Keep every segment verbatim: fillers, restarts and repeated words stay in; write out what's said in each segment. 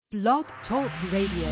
Blog Talk Radio.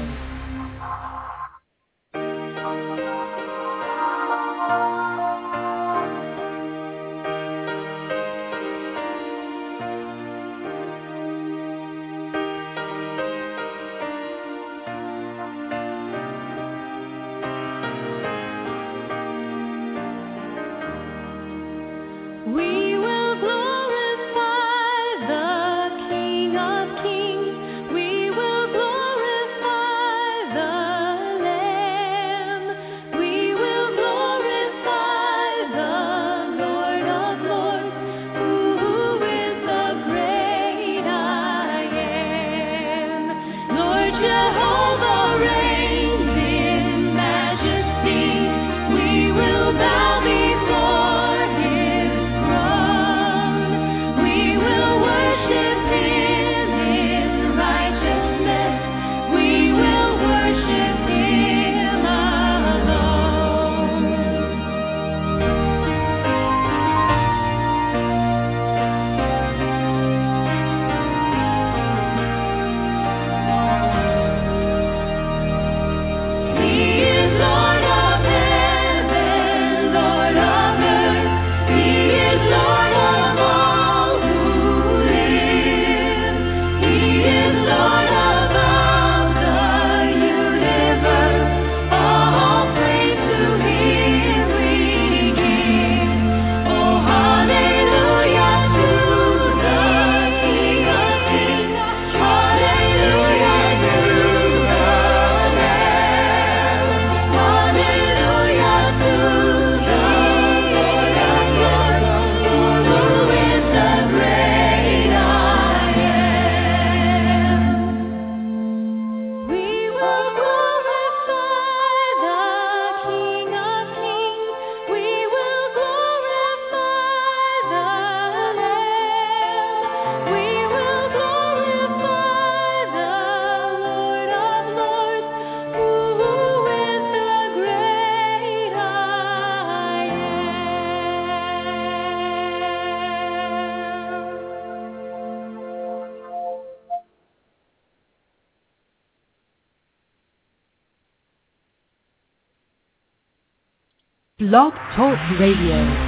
Blog Talk Radio.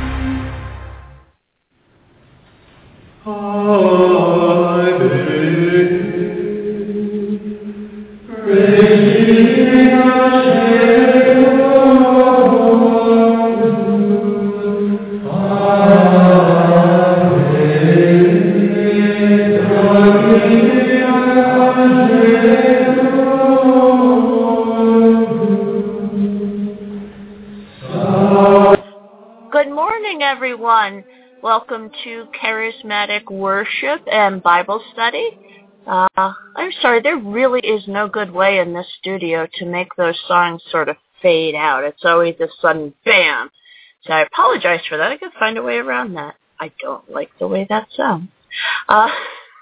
Welcome to Charismatic Worship and Bible Study. Uh, I'm sorry, there really is no good way in this studio to make those songs sort of fade out. It's always a sudden bam. So I apologize for that. I could find a way around that. I don't like the way that sounds. Uh,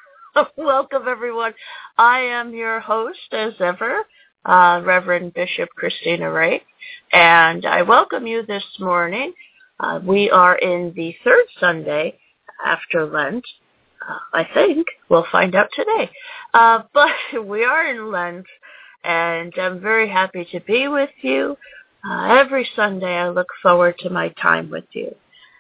welcome, everyone. I am your host, as ever, uh, Reverend Bishop Christina Wright, and I welcome you this morning. Uh, we are in the third Sunday after Lent, uh, I think. We'll find out today. Uh, but we are in Lent, and I'm very happy to be with you. Uh, every Sunday I look forward to my time with you.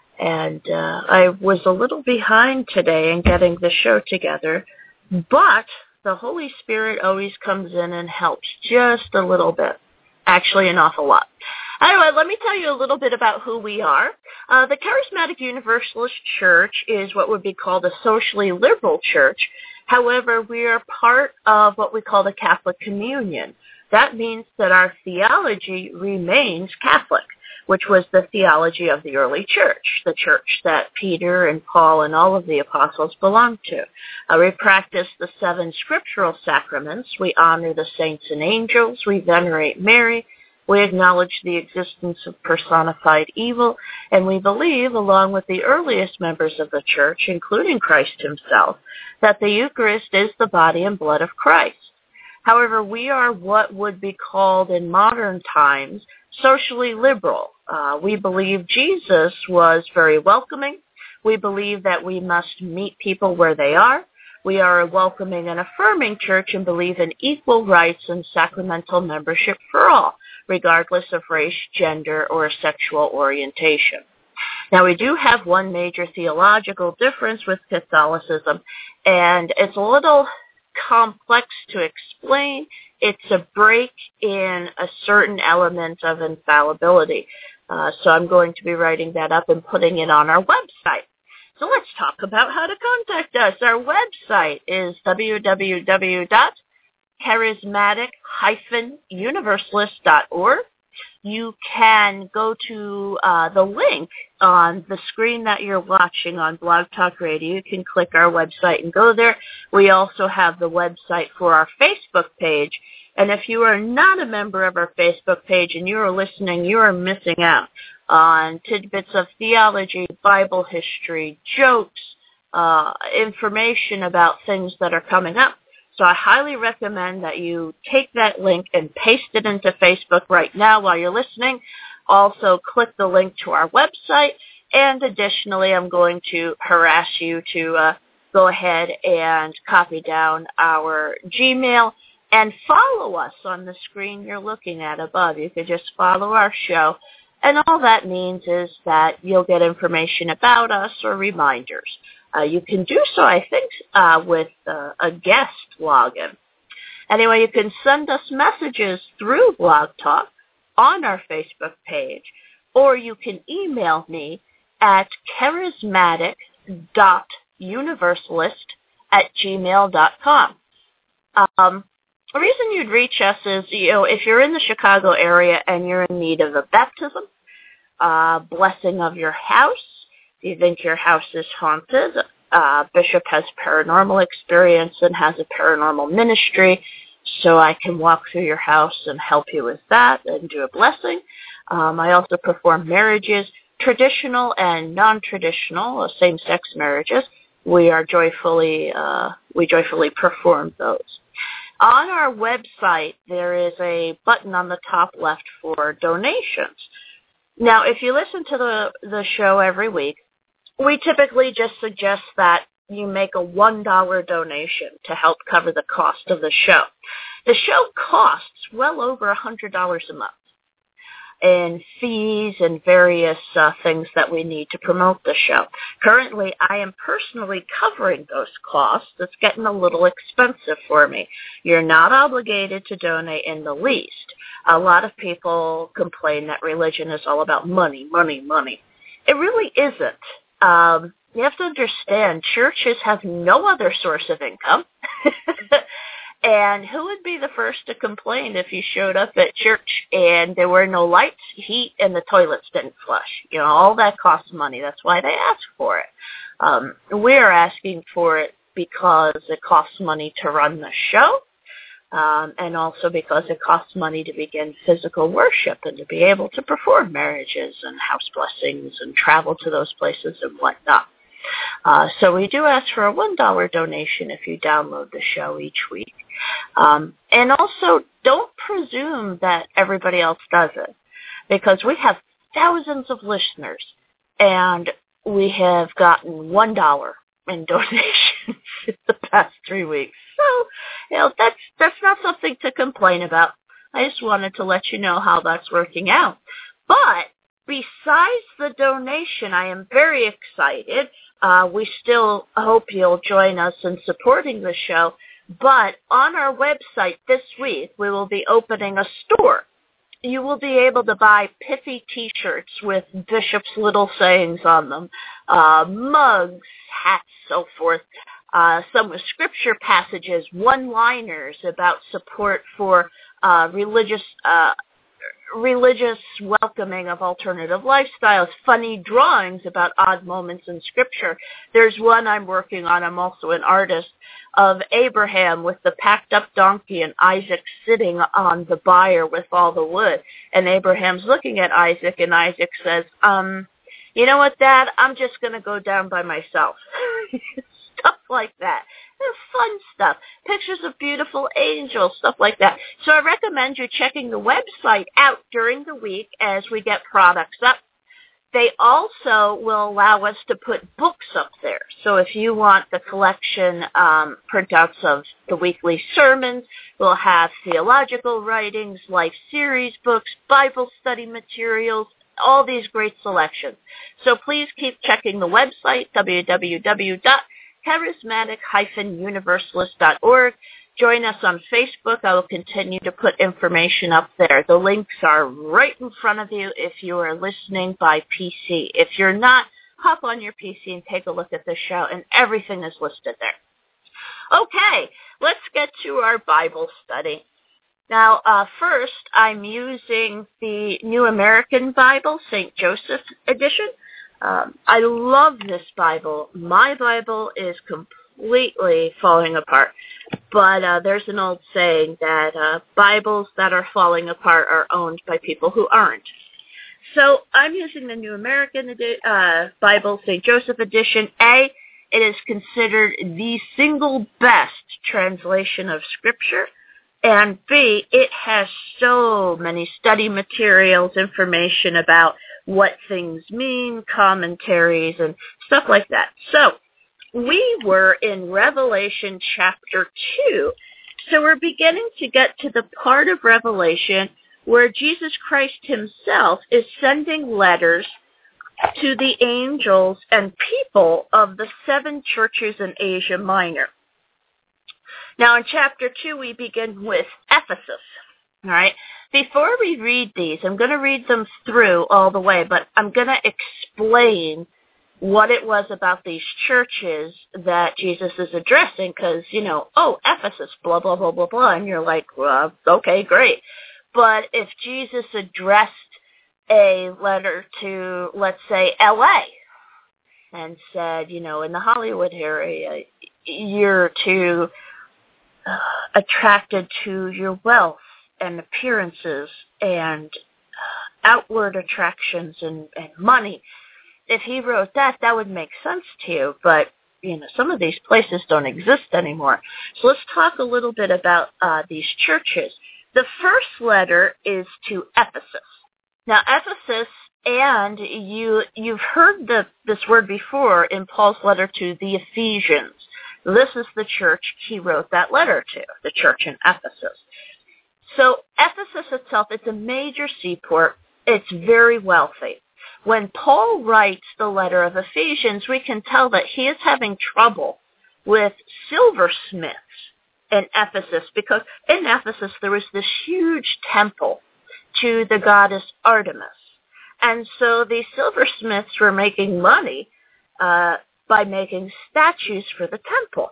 And uh, I was a little behind today in getting the show together, but the Holy Spirit always comes in and helps just a little bit. Actually, an awful lot. Anyway, let me tell you a little bit about who we are. Uh, the Charismatic Universalist Church is what would be called a socially liberal church. However, we are part of what we call the Catholic Communion. That means that our theology remains Catholic, which was the theology of the early church, the church that Peter and Paul and all of the apostles belonged to. Uh, we practice the seven scriptural sacraments. We honor the saints and angels. We venerate Mary. We acknowledge the existence of personified evil, and we believe, along with the earliest members of the church, including Christ himself, that the Eucharist is the body and blood of Christ. However, we are what would be called in modern times socially liberal. Uh, we believe Jesus was very welcoming. We believe that we must meet people where they are. We are a welcoming and affirming church and believe in equal rights and sacramental membership for all, regardless of race, gender, or sexual orientation. Now, we do have one major theological difference with Catholicism, and it's a little complex to explain. It's a break in a certain element of infallibility. Uh, so I'm going to be writing that up and putting it on our website. So let's talk about how to contact us. Our website is w w w dot charismatic dash universalist dot org. You can go to uh, the link on the screen that you're watching on Blog Talk Radio. You can click our website and go there. We also have the website for our Facebook page. And if you are not a member of our Facebook page and you are listening, you are missing out on tidbits of theology, Bible history, jokes, uh, information about things that are coming up. So I highly recommend that you take that link and paste it into Facebook right now while you're listening. Also, click the link to our website. And additionally, I'm going to harass you to uh, go ahead and copy down our Gmail and follow us on the screen you're looking at above. You can just follow our show. And all that means is that you'll get information about us or reminders. Uh, you can do so, I think, uh, with uh, a guest login. Anyway, you can send us messages through Blog Talk on our Facebook page, or you can email me at charismatic dot universalist at gmail dot com. Um, the reason you'd reach us is, you know, if you're in the Chicago area and you're in need of a baptism, uh, blessing of your house, if you think your house is haunted, uh, Bishop has paranormal experience and has a paranormal ministry, so I can walk through your house and help you with that and do a blessing. Um, I also perform marriages, traditional and non-traditional, uh, same-sex marriages. We are joyfully, uh, we joyfully perform those. On our website, there is a button on the top left for donations. Now, if you listen to the, the show every week, we typically just suggest that you make a one dollar donation to help cover the cost of the show. The show costs well over one hundred dollars a month in fees and various uh, things that we need to promote the show. Currently, I am personally covering those costs. It's getting a little expensive for me. You're not obligated to donate in the least. A lot of people complain that religion is all about money, money, money. It really isn't. Um, you have to understand, churches have no other source of income. And who would be the first to complain if you showed up at church and there were no lights, heat, and the toilets didn't flush? You know, all that costs money. That's why they ask for it. Um, we're asking for it because it costs money to run the show, um, and also because it costs money to begin physical worship and to be able to perform marriages and house blessings and travel to those places and whatnot. Uh, so we do ask for a one dollar donation if you download the show each week. Um, and also, don't presume that everybody else does it, because we have thousands of listeners, and we have gotten one dollar in donations in the past three weeks. So, you know, that's, that's not something to complain about. I just wanted to let you know how that's working out. But besides the donation, I am very excited. Uh, we still hope you'll join us in supporting the show. But on our website this week, we will be opening a store. You will be able to buy pithy T-shirts with Bishop's little sayings on them, uh, mugs, hats, so forth, uh, some with scripture passages, one-liners about support for uh, religious uh religious welcoming of alternative lifestyles, funny drawings about odd moments in Scripture. There's one I'm working on, I'm also an artist, of Abraham with the packed up donkey and Isaac sitting on the byre with all the wood. And Abraham's looking at Isaac, and Isaac says, um, you know what, Dad, I'm just going to go down by myself. Stuff like that. Fun stuff. Pictures of beautiful angels, stuff like that. So I recommend you checking the website out during the week as we get products up. They also will allow us to put books up there. So if you want the collection um, printouts of the weekly sermons, we'll have theological writings, life series books, Bible study materials, all these great selections. So please keep checking the website, w w w dot charismatic dash universalist dot org. Join us on Facebook. I will continue to put information up there. The links are right in front of you if you are listening by P C. If you're not, hop on your P C and take a look at the show, and everything is listed there. Okay, let's get to our Bible study. Now, uh, first, I'm using the New American Bible, Saint Joseph edition. Um, I love this Bible. My Bible is completely falling apart. But uh, there's an old saying that uh, Bibles that are falling apart are owned by people who aren't. So I'm using the New American edi- uh, Bible, Saint Joseph edition. A, it is considered the single best translation of Scripture. And B, it has so many study materials, information about what things mean, commentaries, and stuff like that. So we were in Revelation chapter two, so we're beginning to get to the part of Revelation where Jesus Christ himself is sending letters to the angels and people of the seven churches in Asia Minor. Now in chapter two, we begin with Ephesus. All right. Before we read these, I'm going to read them through all the way, but I'm going to explain what it was about these churches that Jesus is addressing, because, you know, oh, Ephesus, blah, blah, blah, blah, blah, and you're like, well, okay, great. But if Jesus addressed a letter to, let's say, L A, and said, you know, in the Hollywood area, you're too uh, attracted to your wealth and appearances and uh, outward attractions and, and money, if he wrote that, that would make sense to you, but, you know, some of these places don't exist anymore. So let's talk a little bit about uh, these churches. The first letter is to Ephesus. Now, Ephesus, and you, you've heard the, this word before in Paul's letter to the Ephesians. This is the church he wrote that letter to, the church in Ephesus. So Ephesus itself, it's a major seaport. It's very wealthy. When Paul writes the letter of Ephesians, we can tell that he is having trouble with silversmiths in Ephesus, because in Ephesus there was this huge temple to the goddess Artemis. And so the silversmiths were making money uh, by making statues for the temple.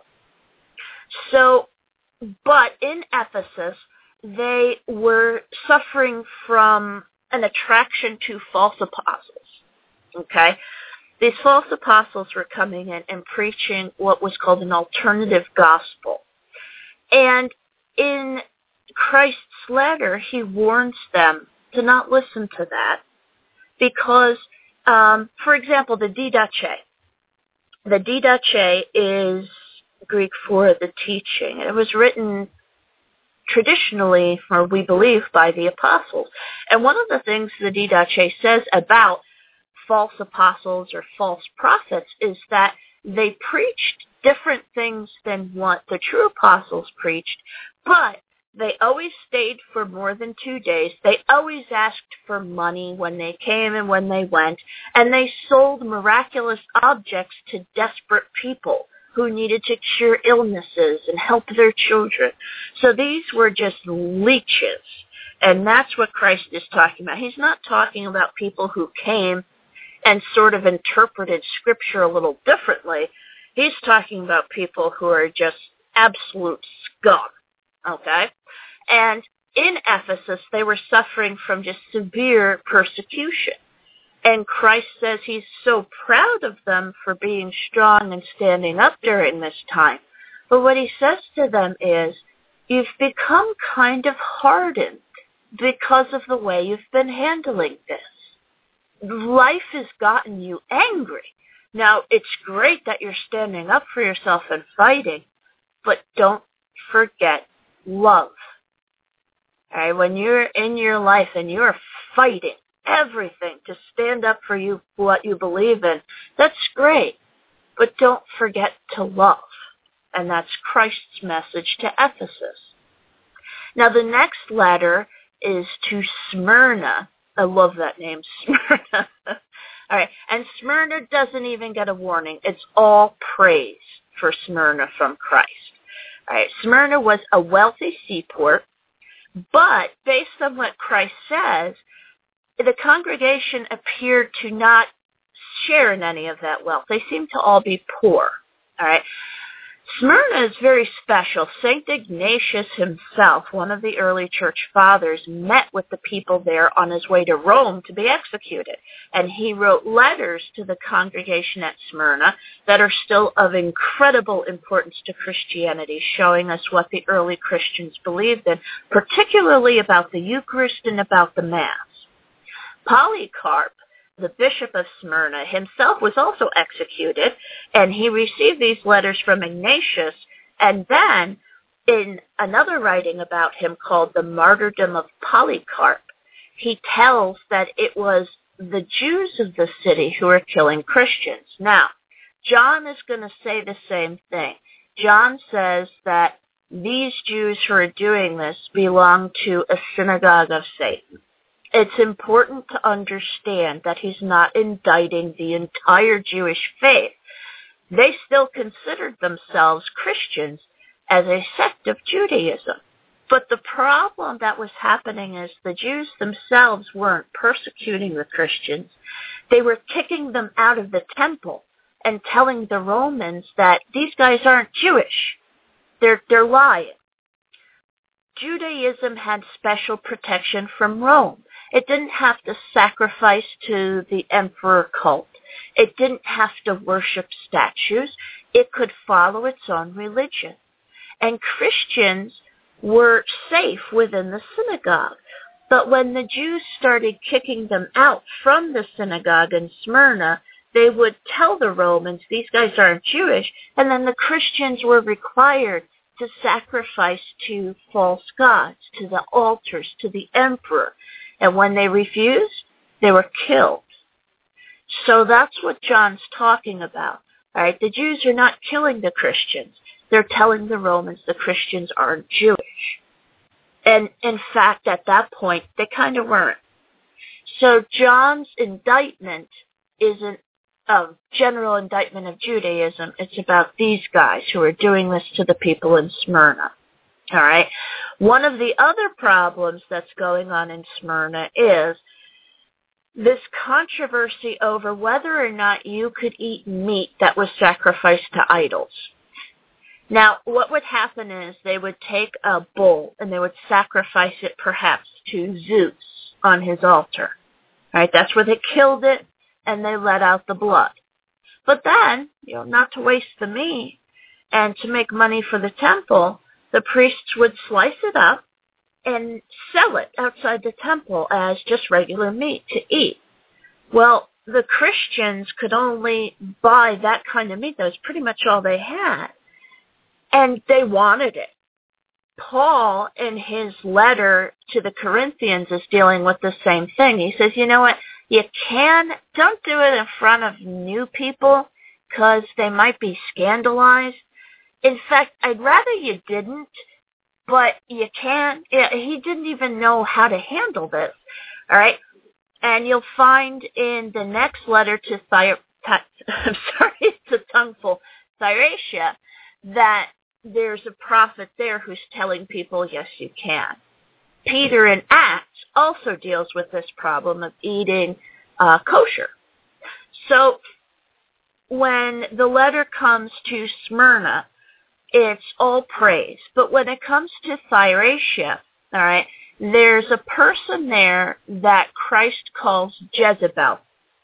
So, but in Ephesus, they were suffering from an attraction to false apostles. Okay? These false apostles were coming in and preaching what was called an alternative gospel. And in Christ's letter, he warns them to not listen to that because, um, for example, the didache. The didache is Greek for the teaching. It was written traditionally, or we believe, by the apostles. And one of the things the didache says about false apostles or false prophets is that they preached different things than what the true apostles preached, but they always stayed for more than two days. They always asked for money when they came and when they went, and they sold miraculous objects to desperate people who needed to cure illnesses and help their children. So these were just leeches, and that's what Christ is talking about. He's not talking about people who came and sort of interpreted Scripture a little differently. He's talking about people who are just absolute scum, okay? And in Ephesus, they were suffering from just severe persecution. And Christ says he's so proud of them for being strong and standing up during this time. But what he says to them is, you've become kind of hardened because of the way you've been handling this. Life has gotten you angry. Now, it's great that you're standing up for yourself and fighting, but don't forget love. All right? When you're in your life and you're fighting everything to stand up for you, what you believe in. That's great. But don't forget to love. And that's Christ's message to Ephesus. Now, the next letter is to Smyrna. I love that name, Smyrna. All right. And Smyrna doesn't even get a warning. It's all praise for Smyrna from Christ. All right. Smyrna was a wealthy seaport, but based on what Christ says, the congregation appeared to not share in any of that wealth. They seemed to all be poor. All right. Smyrna is very special. Saint Ignatius himself, one of the early church fathers, met with the people there on his way to Rome to be executed. And he wrote letters to the congregation at Smyrna that are still of incredible importance to Christianity, showing us what the early Christians believed in, particularly about the Eucharist and about the Mass. Polycarp, the bishop of Smyrna, himself was also executed, and he received these letters from Ignatius, and then in another writing about him called The Martyrdom of Polycarp, he tells that it was the Jews of the city who were killing Christians. Now, John is going to say the same thing. John says that these Jews who are doing this belong to a synagogue of Satan. It's important to understand that he's not indicting the entire Jewish faith. They still considered themselves Christians as a sect of Judaism. But the problem that was happening is the Jews themselves weren't persecuting the Christians. They were kicking them out of the temple and telling the Romans that these guys aren't Jewish. They're, they're lying. Judaism had special protection from Rome. It didn't have to sacrifice to the emperor cult. It didn't have to worship statues. It could follow its own religion. And Christians were safe within the synagogue. But when the Jews started kicking them out from the synagogue in Smyrna, they would tell the Romans, these guys aren't Jewish, and then the Christians were required to sacrifice to false gods, to the altars, to the emperor. And when they refused, they were killed. So that's what John's talking about. All right, the Jews are not killing the Christians. They're telling the Romans the Christians aren't Jewish. And in fact, at that point, they kind of weren't. So John's indictment isn't a general indictment of Judaism. It's about these guys who are doing this to the people in Smyrna. All right. One of the other problems that's going on in Smyrna is this controversy over whether or not you could eat meat that was sacrificed to idols. Now, what would happen is they would take a bull and they would sacrifice it perhaps to Zeus on his altar. All right. That's where they killed it and they let out the blood. But then, you know, not to waste the meat and to make money for the temple, the priests would slice it up and sell it outside the temple as just regular meat to eat. Well, the Christians could only buy that kind of meat. That was pretty much all they had. And they wanted it. Paul, in his letter to the Corinthians, is dealing with the same thing. He says, you know what, you can, don't do it in front of new people because they might be scandalized. In fact, I'd rather you didn't, but you can. Yeah, he didn't even know how to handle this, all right? And you'll find in the next letter to Thy- I'm sorry, to tongueful Thyatira that there's a prophet there who's telling people, yes, you can. Peter in Acts also deals with this problem of eating uh, kosher. So when the letter comes to Smyrna, it's all praise. But when it comes to Thyatira, all right, there's a person there that Christ calls Jezebel.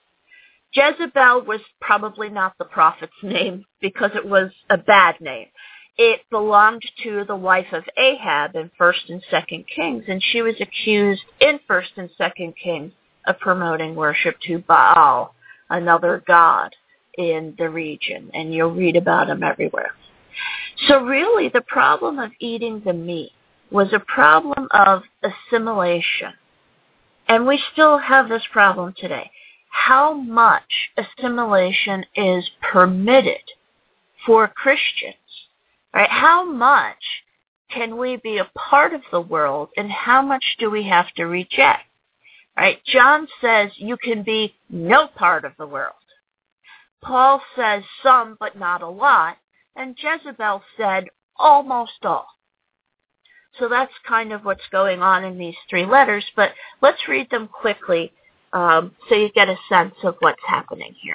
Jezebel was probably not the prophet's name because it was a bad name. It belonged to the wife of Ahab in First and Second Kings, and she was accused in First and Second Kings of promoting worship to Baal, another god in the region, and you'll read about him everywhere. So really, the problem of eating the meat was a problem of assimilation. And we still have this problem today. How much assimilation is permitted for Christians? Right? How much can we be a part of the world, and how much do we have to reject? Right? John says you can be no part of the world. Paul says some, but not a lot. And Jezebel said almost all. So that's kind of what's going on in these three letters, but let's read them quickly um, so you get a sense of what's happening here.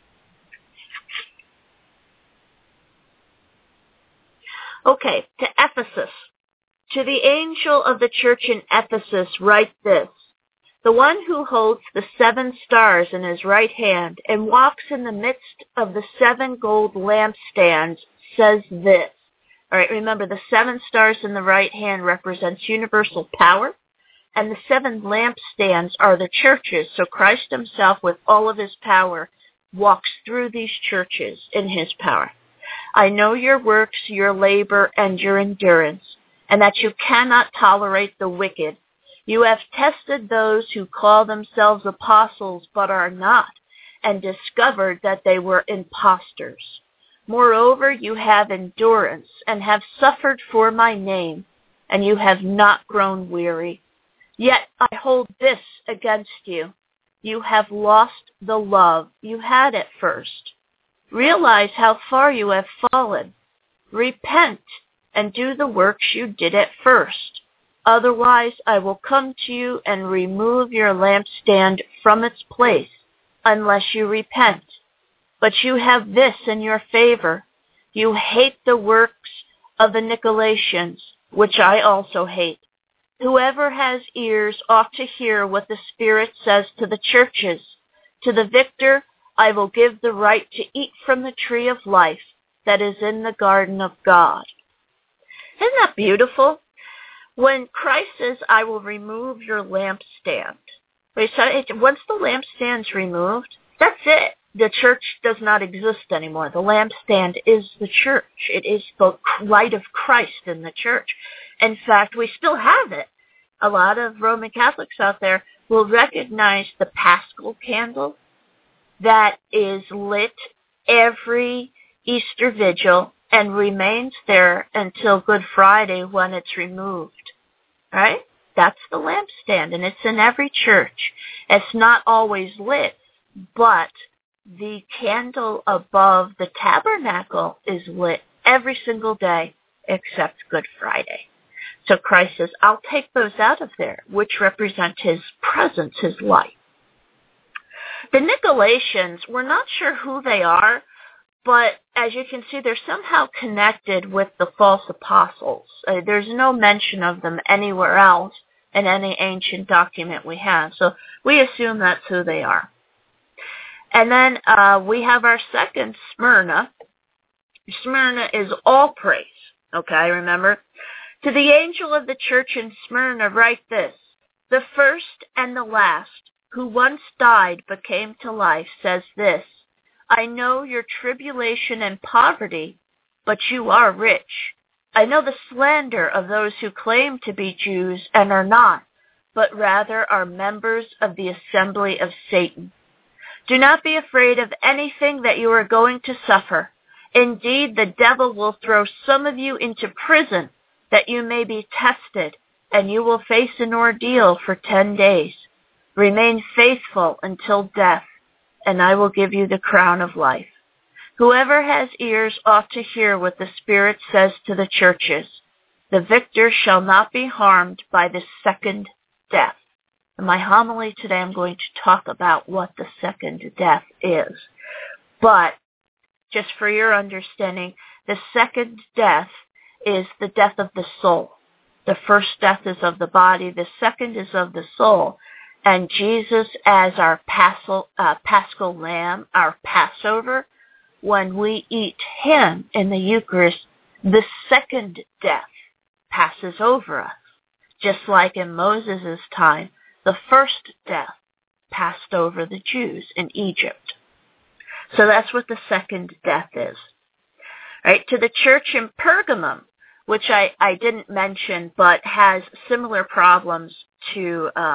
Okay, to Ephesus. To the angel of the church in Ephesus write this. The one who holds the seven stars in his right hand and walks in the midst of the seven gold lampstands says this. All right, remember the seven stars in the right hand represents universal power, and the seven lampstands are the churches. So Christ himself, with all of his power, walks through these churches in his power. I know your works, your labor, and your endurance, and that you cannot tolerate the wicked. You have tested those who call themselves apostles but are not, and discovered that they were impostors. Moreover, you have endurance and have suffered for my name, and you have not grown weary. Yet I hold this against you. You have lost the love you had at first. Realize how far you have fallen. Repent and do the works you did at first. Otherwise, I will come to you and remove your lampstand from its place, unless you repent. But you have this in your favor. You hate the works of the Nicolaitans, which I also hate. Whoever has ears ought to hear what the Spirit says to the churches. To the victor, I will give the right to eat from the tree of life that is in the garden of God. Isn't that beautiful? When Christ says, I will remove your lampstand. Once the lampstand's removed, that's it. The church does not exist anymore. The lampstand is the church. It is the light of Christ in the church. In fact, we still have it. A lot of Roman Catholics out there will recognize the Paschal candle that is lit every Easter Vigil and remains there until Good Friday when it's removed. Right? That's the lampstand, and it's in every church. It's not always lit, but the candle above the tabernacle is lit every single day except Good Friday. So Christ says, I'll take those out of there, which represent his presence, his light. The Nicolaitans, we're not sure who they are, but as you can see, they're somehow connected with the false apostles. Uh, there's no mention of them anywhere else in any ancient document we have. So we assume that's who they are. And then uh, we have our second, Smyrna. Smyrna is all praise. Okay, remember? To the angel of the church in Smyrna write this. The first and the last, who once died but came to life, says this. I know your tribulation and poverty, but you are rich. I know the slander of those who claim to be Jews and are not, but rather are members of the assembly of Satan. Do not be afraid of anything that you are going to suffer. Indeed, the devil will throw some of you into prison that you may be tested, and you will face an ordeal for ten days. Remain faithful until death, and I will give you the crown of life. Whoever has ears ought to hear what the Spirit says to the churches. The victor shall not be harmed by the second death. In my homily today, I'm going to talk about what the second death is. But, just for your understanding, the second death is the death of the soul. The first death is of the body. The second is of the soul. And Jesus, as our paschal, uh, paschal lamb, our Passover, when we eat him in the Eucharist, the second death passes over us. Just like in Moses' time, the first death passed over the Jews in Egypt. So that's what the second death is. Right? To the church in Pergamum, which I, I didn't mention, but has similar problems to um,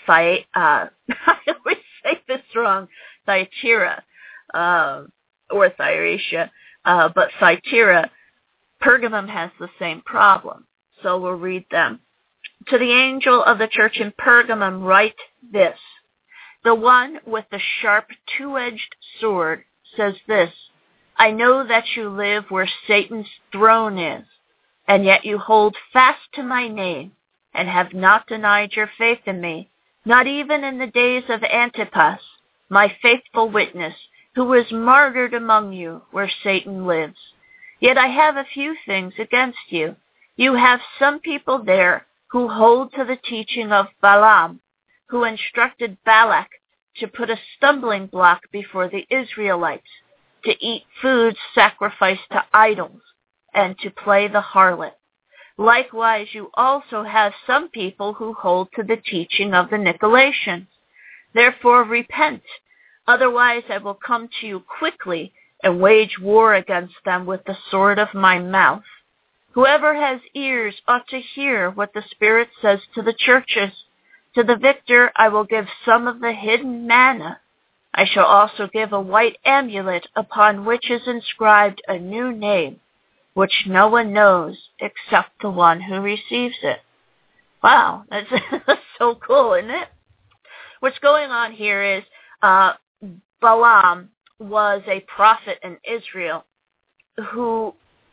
Thy, uh, I always say this wrong, Thyatira, uh, or Thyatira, uh, but Thyatira, Pergamum has the same problem. So we'll read them. To the angel of the church in Pergamum write this. The one with the sharp two-edged sword says this, I know that you live where Satan's throne is, and yet you hold fast to my name, and have not denied your faith in me, not even in the days of Antipas, my faithful witness, who was martyred among you where Satan lives. Yet I have a few things against you. You have some people there who hold to the teaching of Balaam, who instructed Balak to put a stumbling block before the Israelites, to eat foods sacrificed to idols, and to play the harlot. Likewise, you also have some people who hold to the teaching of the Nicolaitans. Therefore repent, otherwise I will come to you quickly and wage war against them with the sword of my mouth. Whoever has ears ought to hear what the Spirit says to the churches. To the victor I will give some of the hidden manna. I shall also give a white amulet upon which is inscribed a new name, which no one knows except the one who receives it. Wow, that's, that's so cool, isn't it? What's going on here is uh, Balaam was a prophet in Israel who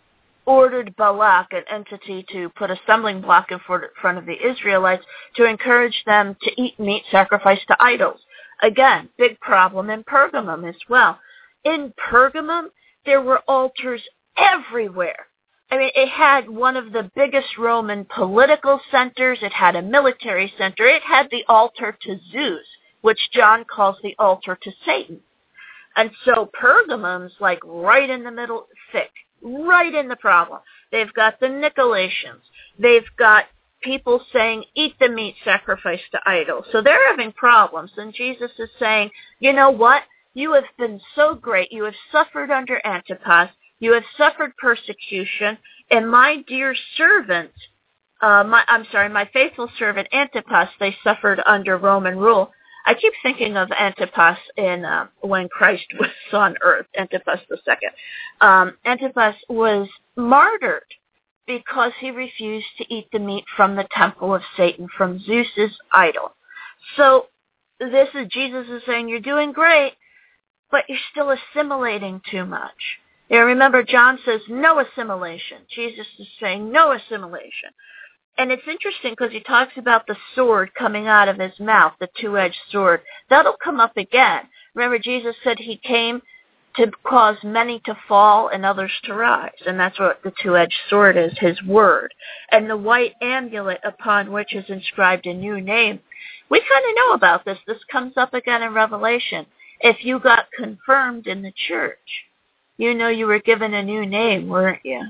ordered Balak, an entity, to put a stumbling block in front of the Israelites to encourage them to eat meat sacrificed to idols. Again, big problem in Pergamum as well. In Pergamum, there were altars everywhere. I mean, it had one of the biggest Roman political centers. It had a military center. It had the altar to Zeus, which John calls the altar to Satan. And so Pergamum's like right in the middle, thick, right in the problem. They've got the Nicolaitans. They've got people saying, eat the meat sacrificed to idols. So they're having problems. And Jesus is saying, you know what? You have been so great. You have suffered under Antipas. You have suffered persecution. And my dear servant, uh, my, I'm sorry, my faithful servant Antipas, they suffered under Roman rule. I keep thinking of Antipas in uh, when Christ was on earth, Antipas the Second. Um, Antipas was martyred because he refused to eat the meat from the temple of Satan, from Zeus's idol. So this is Jesus is saying, you're doing great, but you're still assimilating too much. Yeah, remember, John says no assimilation. Jesus is saying no assimilation. And it's interesting because he talks about the sword coming out of his mouth, the two-edged sword. That'll come up again. Remember, Jesus said he came to cause many to fall and others to rise. And that's what the two-edged sword is, his word. And the white amulet upon which is inscribed a new name. We kind of know about this. This comes up again in Revelation. If you got confirmed in the church, you know you were given a new name, weren't you?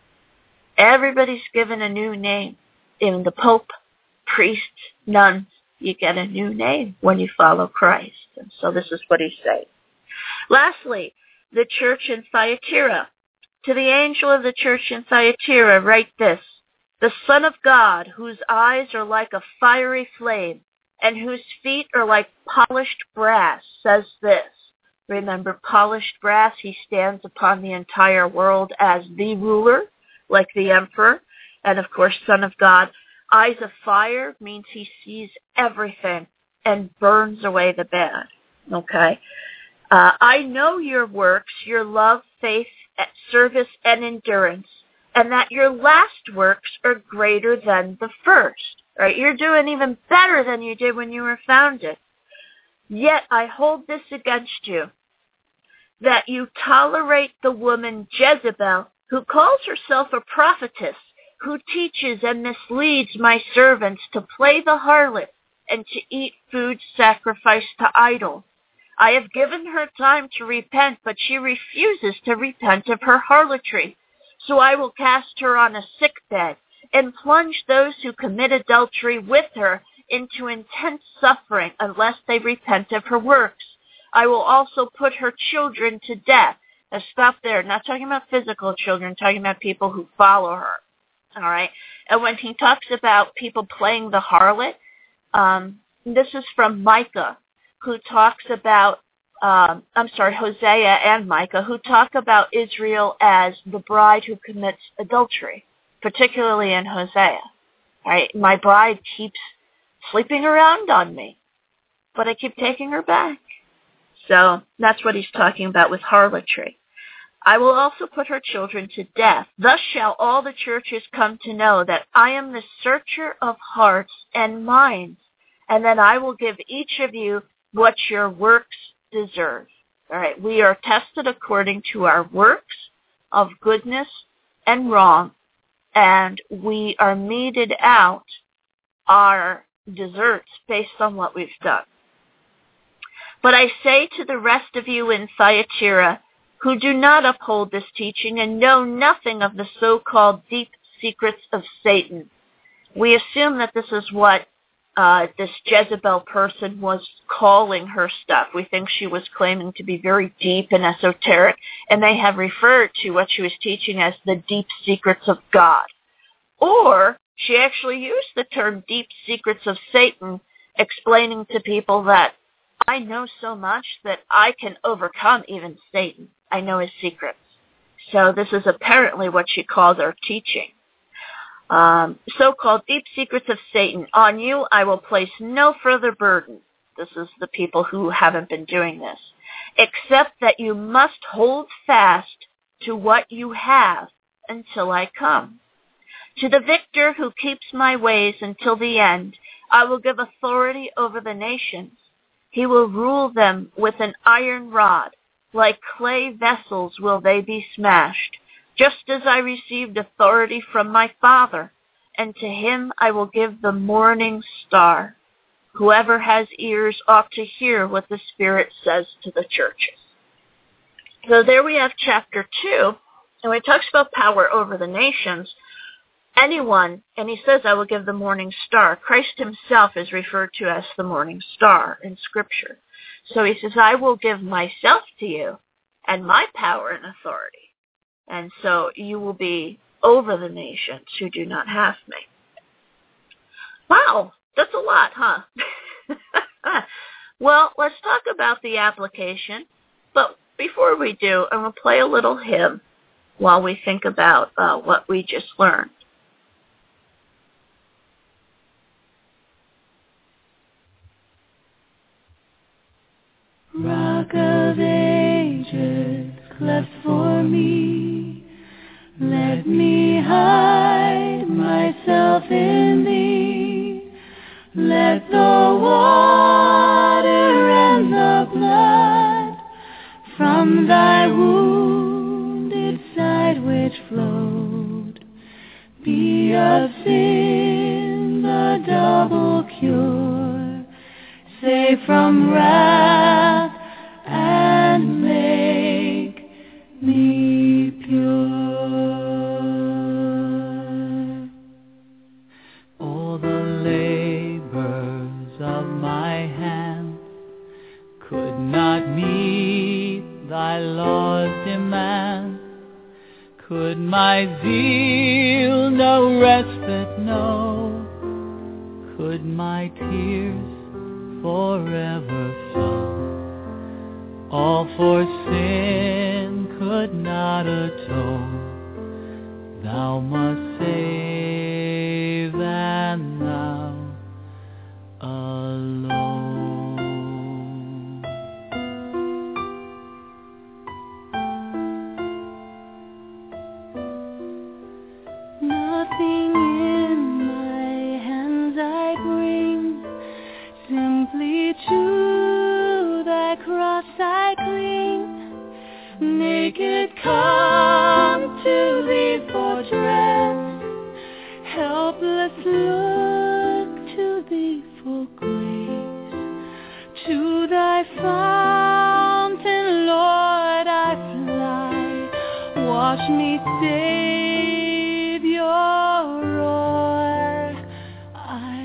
Everybody's given a new name. Even the Pope, priests, nuns, you get a new name when you follow Christ. And so this is what he's saying. Lastly, the church in Thyatira. To the angel of the church in Thyatira write this, the Son of God, whose eyes are like a fiery flame, and whose feet are like polished brass, says this. Remember, polished brass, he stands upon the entire world as the ruler, like the emperor. And, of course, Son of God. Eyes of fire means he sees everything and burns away the bad. Okay? Uh, I know your works, your love, faith, service, and endurance, and that your last works are greater than the first. Right? You're doing even better than you did when you were founded. Yet I hold this against you, that you tolerate the woman Jezebel, who calls herself a prophetess, who teaches and misleads my servants to play the harlot and to eat food sacrificed to idols. I have given her time to repent, but she refuses to repent of her harlotry. So I will cast her on a sick bed and plunge those who commit adultery with her into intense suffering unless they repent of her works. I will also put her children to death. Now stop there. Not talking about physical children, talking about people who follow her. All right. And when he talks about people playing the harlot, um, this is from Micah, who talks about, um, I'm sorry, Hosea and Micah, who talk about Israel as the bride who commits adultery, particularly in Hosea. Right? My bride keeps sleeping around on me, but I keep taking her back. So that's what he's talking about with harlotry. I will also put her children to death. Thus shall all the churches come to know that I am the searcher of hearts and minds, and that I will give each of you what your works deserve. All right, we are tested according to our works of goodness and wrong, and we are meted out our deserts based on what we've done. But I say to the rest of you in Thyatira, who do not uphold this teaching and know nothing of the so-called deep secrets of Satan. We assume that this is what uh, this Jezebel person was calling her stuff. We think she was claiming to be very deep and esoteric, and they have referred to what she was teaching as the deep secrets of God. Or she actually used the term deep secrets of Satan, explaining to people that I know so much that I can overcome even Satan. I know his secrets. So this is apparently what she called her teaching. Um, so-called deep secrets of Satan. On you I will place no further burden. This is the people who haven't been doing this. Except that you must hold fast to what you have until I come. To the victor who keeps my ways until the end, I will give authority over the nations. He will rule them with an iron rod. Like clay vessels will they be smashed, just as I received authority from my Father, and to him I will give the morning star. Whoever has ears ought to hear what the Spirit says to the churches. So there we have chapter two, and it talks about power over the nations. Anyone, and he says, I will give the morning star. Christ himself is referred to as the morning star in Scripture. So he says, I will give myself to you and my power and authority. And so you will be over the nations who do not have me. Wow, that's a lot, huh? Well, let's talk about the application. But before we do, I'm going to play a little hymn while we think about uh, what we just learned. Rock of ages, cleft for me, let me hide myself in thee. Let the water and the blood from thy wounded side which flowed be of sin the double cure, save from wrath and make me pure. All the labors of my hands could not meet thy law's demands. Could my zeal no respite know? Could my tears forever flow? All for sin could not atone. Thou must save, and thou alone. Nothing in my hands I bring, simply to thy cross I cling. Naked come to thee for dress, helpless look to thee for grace. To thy fountain, Lord, I fly. Wash me, Savior, or I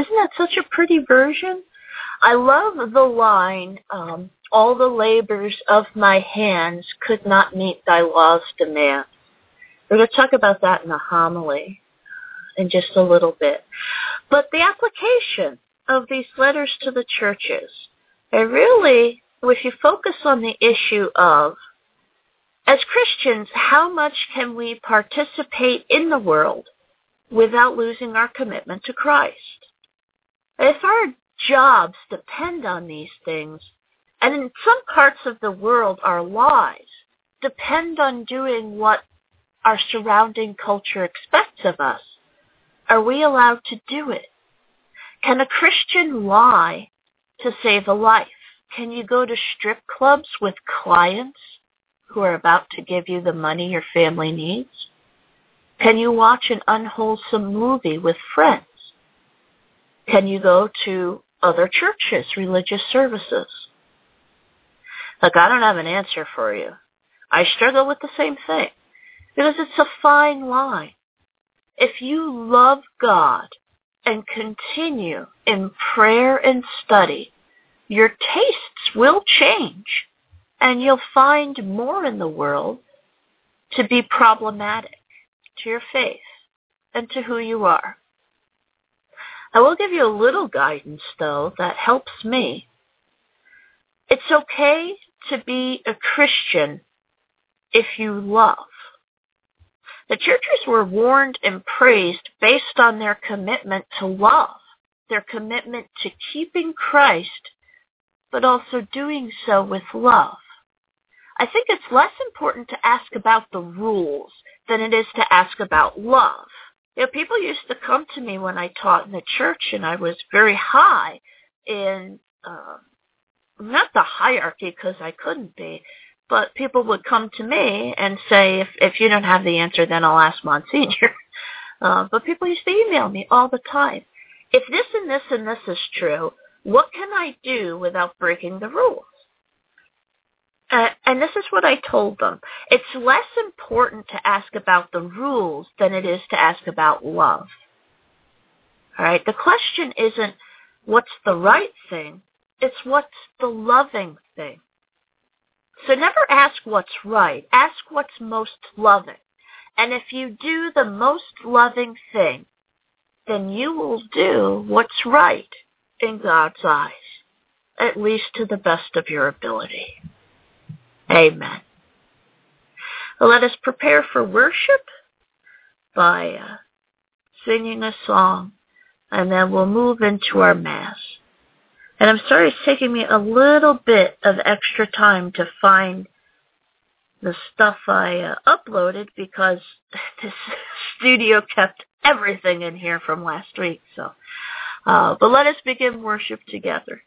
Isn't that such a pretty version? I love the line, um, all the labors of my hands could not meet thy law's demands. We're going to talk about that in the homily in just a little bit. But the application of these letters to the churches, it really, if you focus on the issue of, as Christians, how much can we participate in the world without losing our commitment to Christ? If our jobs depend on these things, and in some parts of the world our lives depend on doing what our surrounding culture expects of us, are we allowed to do it? Can a Christian lie to save a life? Can you go to strip clubs with clients who are about to give you the money your family needs? Can you watch an unwholesome movie with friends? Can you go to other churches, religious services? Look, I don't have an answer for you. I struggle with the same thing because it's a fine line. If you love God and continue in prayer and study, your tastes will change and you'll find more in the world to be problematic to your faith and to who you are. I will give you a little guidance, though, that helps me. It's okay to be a Christian if you love. The churches were warned and praised based on their commitment to love, their commitment to keeping Christ, but also doing so with love. I think it's less important to ask about the rules than it is to ask about love. You know, people used to come to me when I taught in the church, and I was very high in, uh, not the hierarchy because I couldn't be, but people would come to me and say, if, if you don't have the answer, then I'll ask Monsignor. Uh, but people used to email me all the time. If this and this and this is true, what can I do without breaking the rules? Uh, and this is what I told them. It's less important to ask about the rules than it is to ask about love. All right? The question isn't what's the right thing. It's what's the loving thing. So never ask what's right. Ask what's most loving. And if you do the most loving thing, then you will do what's right in God's eyes, at least to the best of your ability. Amen. Well, let us prepare for worship by uh, singing a song, and then we'll move into our Mass. And I'm sorry it's taking me a little bit of extra time to find the stuff I uh, uploaded because this studio kept everything in here from last week. So, uh, but let us begin worship together.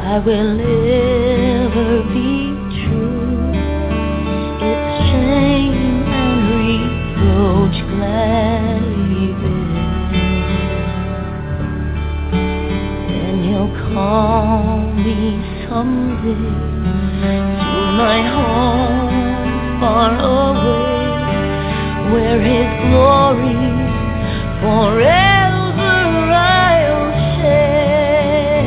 I will ever be true. Its shame and reproach gladly bear. Then He'll call me someday to my home far away, where His glory forever I'll share.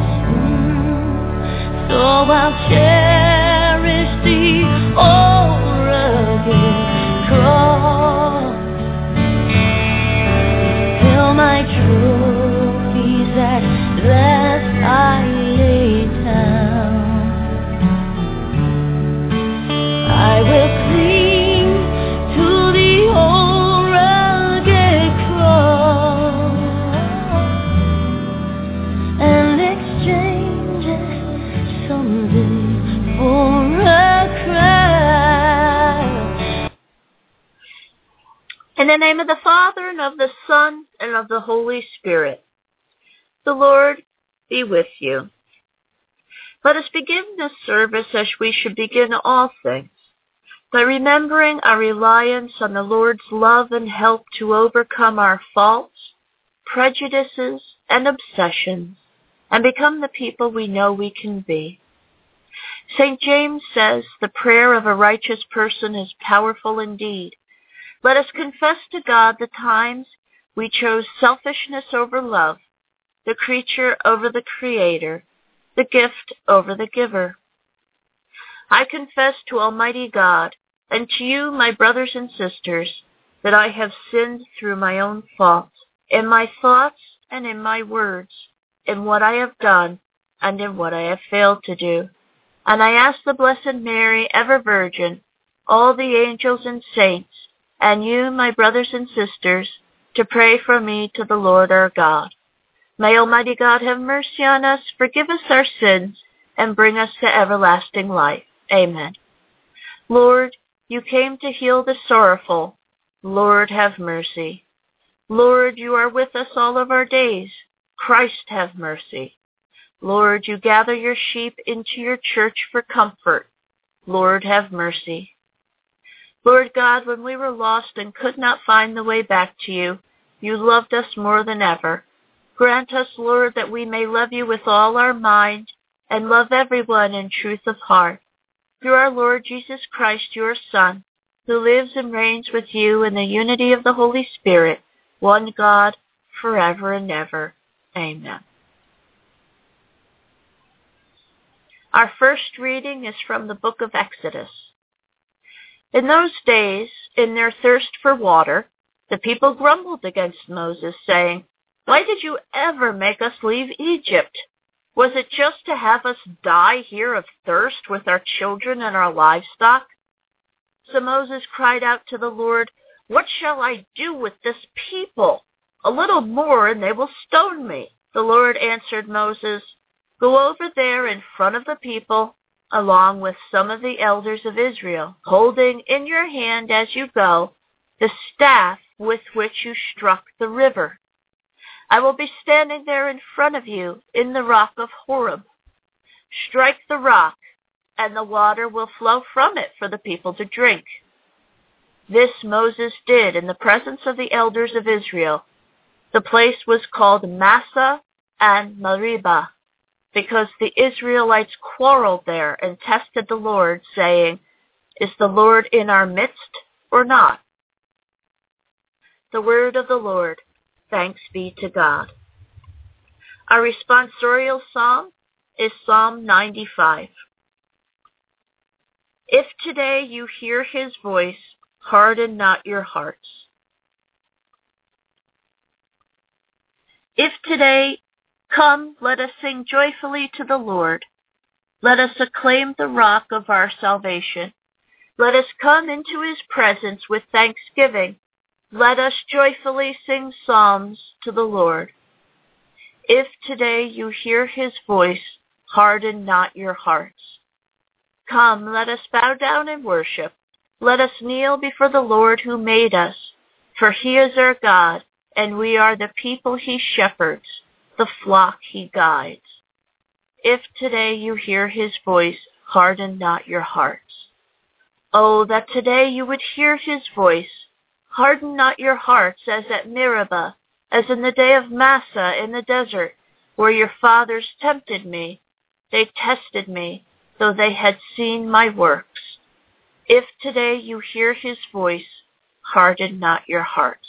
Mm. So I'll cherish the old rugged cross, fill my trophies at last I lay down. I will cling to the old rugged cross and exchange it someday for a crown. In the name of the Father, and of the Son, and of the Holy Spirit. The Lord be with you. Let us begin this service as we should begin all things, by remembering our reliance on the Lord's love and help to overcome our faults, prejudices, and obsessions, and become the people we know we can be. Saint James says, the prayer of a righteous person is powerful indeed. Let us confess to God the times we chose selfishness over love, the creature over the Creator, the gift over the giver. I confess to Almighty God and to you, my brothers and sisters, that I have sinned through my own fault, in my thoughts and in my words, in what I have done and in what I have failed to do. And I ask the Blessed Mary, ever Virgin, all the angels and saints, and you, my brothers and sisters, to pray for me to the Lord our God. May Almighty God have mercy on us, forgive us our sins, and bring us to everlasting life. Amen. Lord, you came to heal the sorrowful. Lord, have mercy. Lord, you are with us all of our days. Christ, have mercy. Lord, you gather your sheep into your church for comfort. Lord, have mercy. Lord God, when we were lost and could not find the way back to you, you loved us more than ever. Grant us, Lord, that we may love you with all our mind and love everyone in truth of heart. Through our Lord Jesus Christ, your Son, who lives and reigns with you in the unity of the Holy Spirit, one God, forever and ever. Amen. Our first reading is from the book of Exodus. In those days, in their thirst for water, the people grumbled against Moses, saying, "Why did you ever make us leave Egypt? Was it just to have us die here of thirst with our children and our livestock?" So Moses cried out to the Lord, "What shall I do with this people? A little more and they will stone me." The Lord answered Moses, "Go over there in front of the people, along with some of the elders of Israel, holding in your hand as you go the staff with which you struck the river. I will be standing there in front of you in the rock of Horeb. Strike the rock, and the water will flow from it for the people to drink." This Moses did in the presence of the elders of Israel. The place was called Massah and Meribah, because the Israelites quarreled there and tested the Lord, saying, "Is the Lord in our midst or not?" The word of the Lord. Thanks be to God. Our responsorial psalm is Psalm ninety-five. If today you hear his voice, harden not your hearts. If today, come, let us sing joyfully to the Lord. Let us acclaim the rock of our salvation. Let us come into his presence with thanksgiving. Let us joyfully sing psalms to the Lord. If today you hear his voice, harden not your hearts. Come, let us bow down and worship. Let us kneel before the Lord who made us. For he is our God, and we are the people he shepherds, the flock he guides. if today you hear his voice, harden not your hearts. Oh, that today you would hear his voice. Harden not your hearts as at Meribah, as in the day of Massah in the desert, where your fathers tempted me. They tested me, though they had seen my works. If today you hear his voice, harden not your hearts.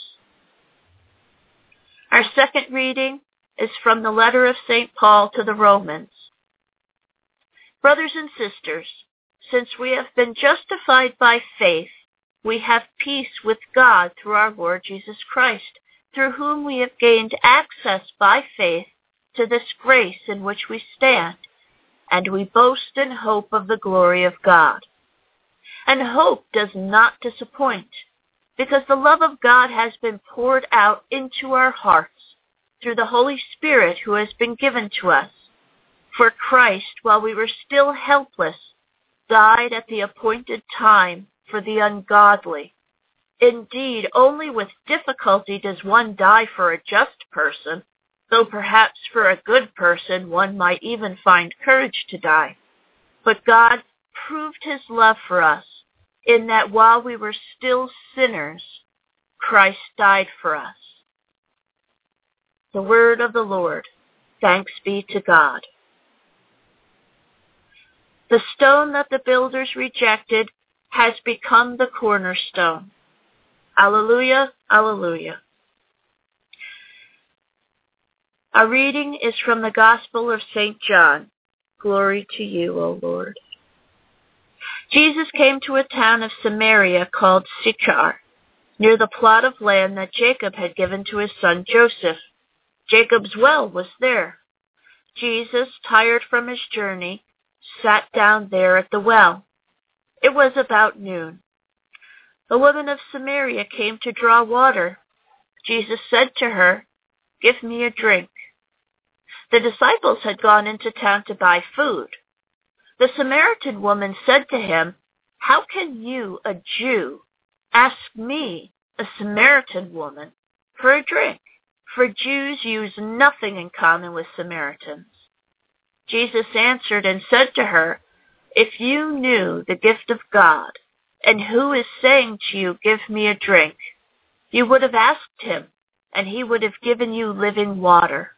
Our second reading is from the letter of Saint Paul to the Romans. Brothers and sisters, since we have been justified by faith, we have peace with God through our Lord Jesus Christ, through whom we have gained access by faith to this grace in which we stand, and we boast in hope of the glory of God. And hope does not disappoint, because the love of God has been poured out into our hearts through the Holy Spirit who has been given to us. For Christ, while we were still helpless, died at the appointed time for the ungodly. Indeed, only with difficulty does one die for a just person, though perhaps for a good person one might even find courage to die. But God proved his love for us, in that while we were still sinners, Christ died for us. The word of the Lord. Thanks be to God. The stone that the builders rejected has become the cornerstone. Alleluia, alleluia. Our reading is from the Gospel of Saint John. Glory to you, O Lord. Jesus came to a town of Samaria called Sychar, near the plot of land that Jacob had given to his son Joseph. Jacob's well was there. Jesus, tired from his journey, sat down there at the well. It was about noon. A woman of Samaria came to draw water. Jesus said to her, "Give me a drink." The disciples had gone into town to buy food. The Samaritan woman said to him, "How can you, a Jew, ask me, a Samaritan woman, for a drink?" For Jews use nothing in common with Samaritans. Jesus answered and said to her, "If you knew the gift of God, and who is saying to you, 'Give me a drink,' you would have asked him, and he would have given you living water."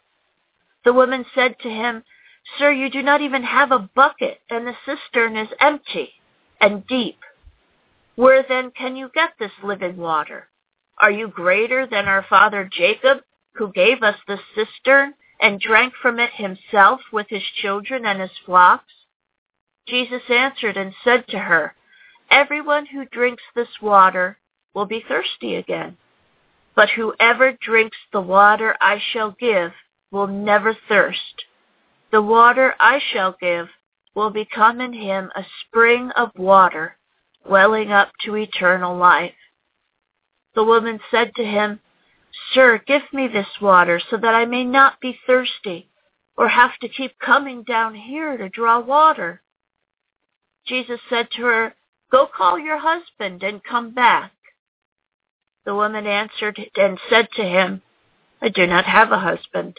The woman said to him, "Sir, you do not even have a bucket, and the cistern is empty and deep. Where then can you get this living water? Are you greater than our father Jacob, who gave us the cistern and drank from it himself with his children and his flocks?" Jesus answered and said to her, "Everyone who drinks this water will be thirsty again. But whoever drinks the water I shall give will never thirst. The water I shall give will become in him a spring of water, welling up to eternal life." The woman said to him, "Sir, give me this water so that I may not be thirsty or have to keep coming down here to draw water." Jesus said to her, "Go call your husband and come back." The woman answered and said to him, "I do not have a husband."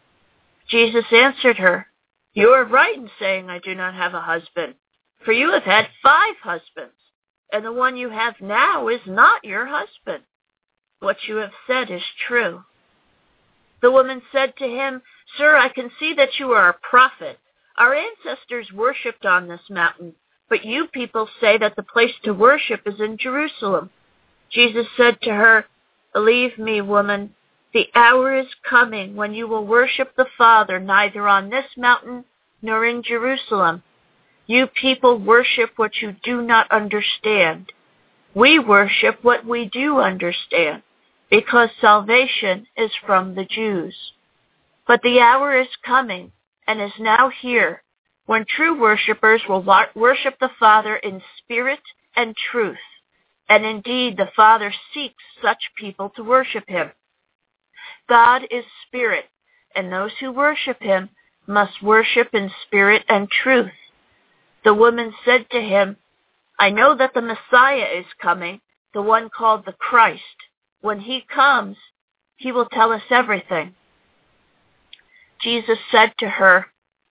Jesus answered her, "You are right in saying I do not have a husband, for you have had five husbands, and the one you have now is not your husband. What you have said is true." The woman said to him, "Sir, I can see that you are a prophet. Our ancestors worshipped on this mountain, but you people say that the place to worship is in Jerusalem." Jesus said to her, "Believe me, woman, the hour is coming when you will worship the Father neither on this mountain nor in Jerusalem. You people worship what you do not understand. We worship what we do understand, because salvation is from the Jews. But the hour is coming, and is now here, when true worshipers will worship the Father in spirit and truth. And indeed, the Father seeks such people to worship him. God is spirit, and those who worship him must worship in spirit and truth." The woman said to him, "I know that the Messiah is coming, the one called the Christ. When he comes, he will tell us everything." Jesus said to her,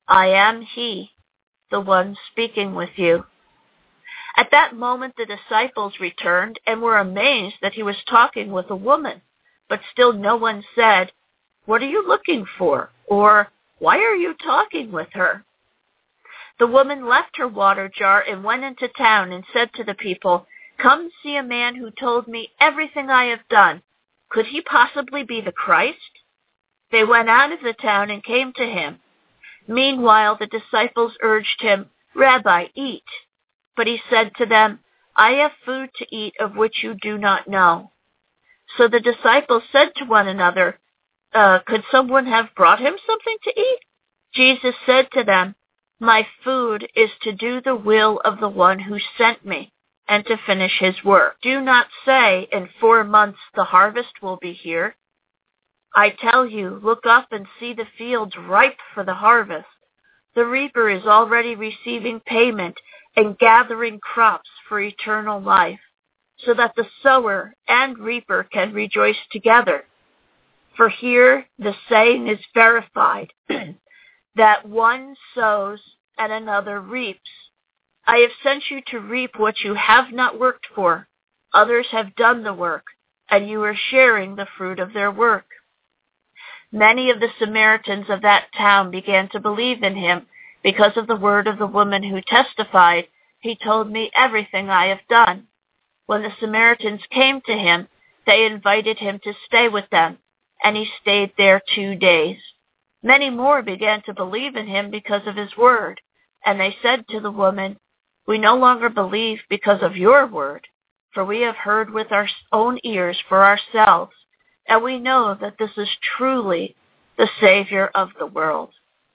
I am he, the one speaking with you." At that moment the disciples returned and were amazed that he was talking with a woman. But still no one said, "What are you looking for?" or "Why are you talking with her?" The woman left her water jar and went into town and said to the people, "Come see a man who told me everything I have done. Could he possibly be the Christ?" They went out of the town and came to him. Meanwhile the disciples urged him, "Rabbi, eat." But he said to them, "I have food to eat of which you do not know." So the disciples said to one another, uh, "Could someone have brought him something to eat?" Jesus said to them, "My food is to do the will of the one who sent me and to finish his work. Do not say, 'In four months the harvest will be here.' I tell you, look up and see the fields ripe for the harvest. The reaper is already receiving payment and gathering crops for eternal life, so that the sower and reaper can rejoice together. For here the saying is verified, that one sows and another reaps. I have sent you to reap what you have not worked for. Others have done the work, and you are sharing the fruit of their work." Many of the Samaritans of that town began to believe in him because of the word of the woman who testified, "He told me everything I have done." When the Samaritans came to him, they invited him to stay with them, and he stayed there two days. Many more began to believe in him because of his word, and they said to the woman, "We no longer believe because of your word, for we have heard with our own ears for ourselves, and we know that this is truly the Savior of the world."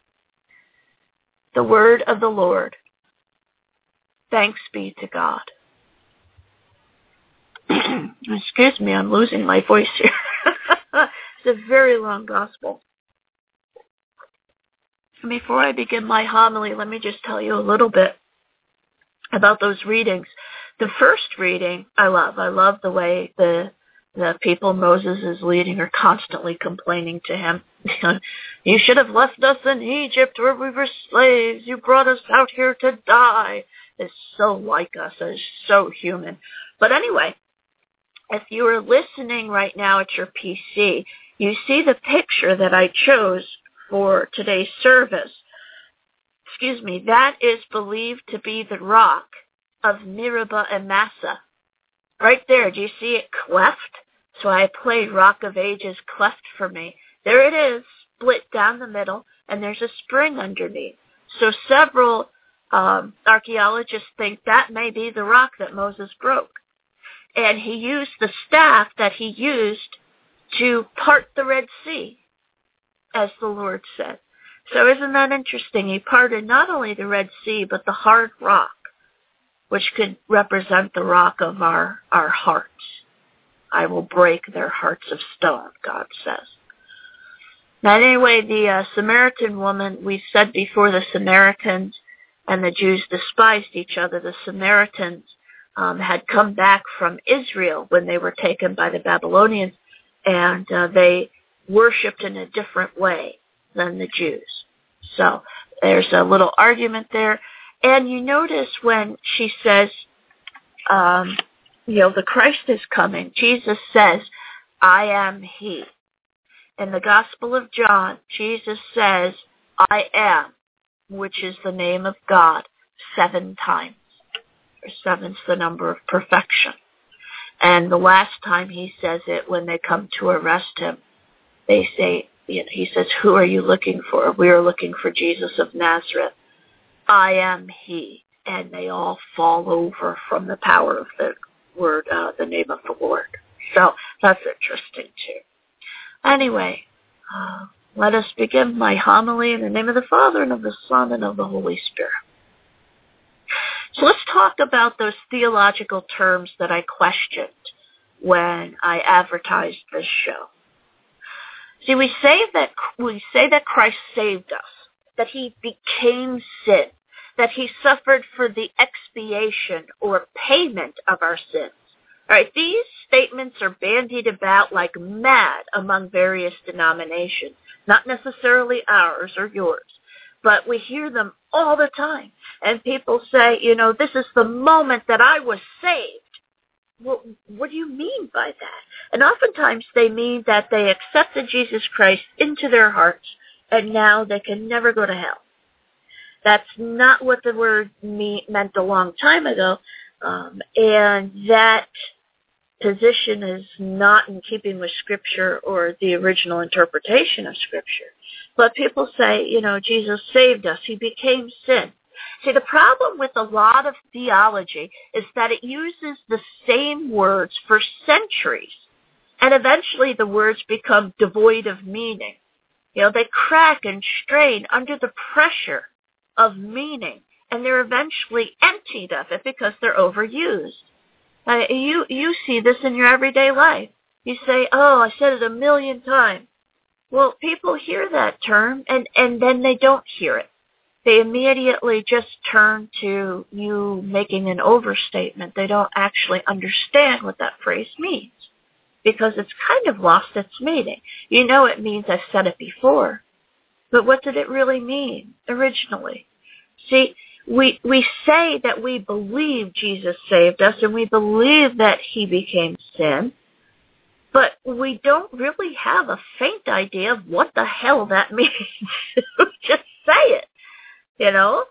The word of the Lord. Thanks be to God. Excuse me, I'm losing my voice here. It's a very long gospel. Before I begin my homily, let me just tell you a little bit about those readings. The first reading I love. I love the way the the people Moses is leading are constantly complaining to him. "You should have left us in Egypt where we were slaves. You brought us out here to die." It's so like us. It's so human. But anyway, if you are listening right now at your P C, you see the picture that I chose for today's service. Excuse me. That is believed to be the rock of Meribah and Massah. Right there, do you see it cleft? So I played Rock of Ages cleft for me. There it is, split down the middle, and there's a spring underneath. So several um, archaeologists think that may be the rock that Moses broke. And he used the staff that he used to part the Red Sea, as the Lord said. So isn't that interesting? He parted not only the Red Sea, but the hard rock, which could represent the rock of our, our hearts. I will break their hearts of stone, God says. Now, anyway, the uh, Samaritan woman, we said before, the Samaritans and the Jews despised each other. The Samaritans um, had come back from Israel when they were taken by the Babylonians, and uh, they worshipped in a different way than the Jews. So there's a little argument there. And you notice when she says, um, you know, the Christ is coming, Jesus says, "I am he." In the Gospel of John, Jesus says, "I am," which is the name of God, seven times. Seven's the number of perfection. And the last time he says it, when they come to arrest him, they say, you know, he says, "Who are you looking for?" "We are looking for Jesus of Nazareth." "I am he." And they all fall over from the power of the word, uh, the name of the Lord. So that's interesting too. Anyway, uh, let us begin my homily in the name of the Father and of the Son and of the Holy Spirit. So let's talk about those theological terms that I questioned when I advertised this show. See, we say that we say that Christ saved us, that he became sin, that he suffered for the expiation or payment of our sins. All right, these statements are bandied about like mad among various denominations, not necessarily ours or yours. but we hear them all the time. And people say, you know, this is the moment that I was saved. Well, what do you mean by that? And oftentimes they mean that they accepted Jesus Christ into their hearts, and now they can never go to hell. That's not what the word me- meant a long time ago, um, and that position is not in keeping with Scripture or the original interpretation of Scripture. But people say, you know, Jesus saved us. He became sin. See, the problem with a lot of theology is that it uses the same words for centuries, and eventually the words become devoid of meaning. You know, they crack and strain under the pressure of meaning, and they're eventually emptied of it because they're overused. Uh, you you see this in your everyday life. You say, oh, I said it a million times. Well, people hear that term, and, and then they don't hear it. They immediately just turn to you making an overstatement. They don't actually understand what that phrase means because it's kind of lost its meaning. You know it means I've said it before, but what did it really mean originally? See, we we say that we believe Jesus saved us and we believe that he became sin, but we don't really have a faint idea of what the hell that means. Just say it. You know,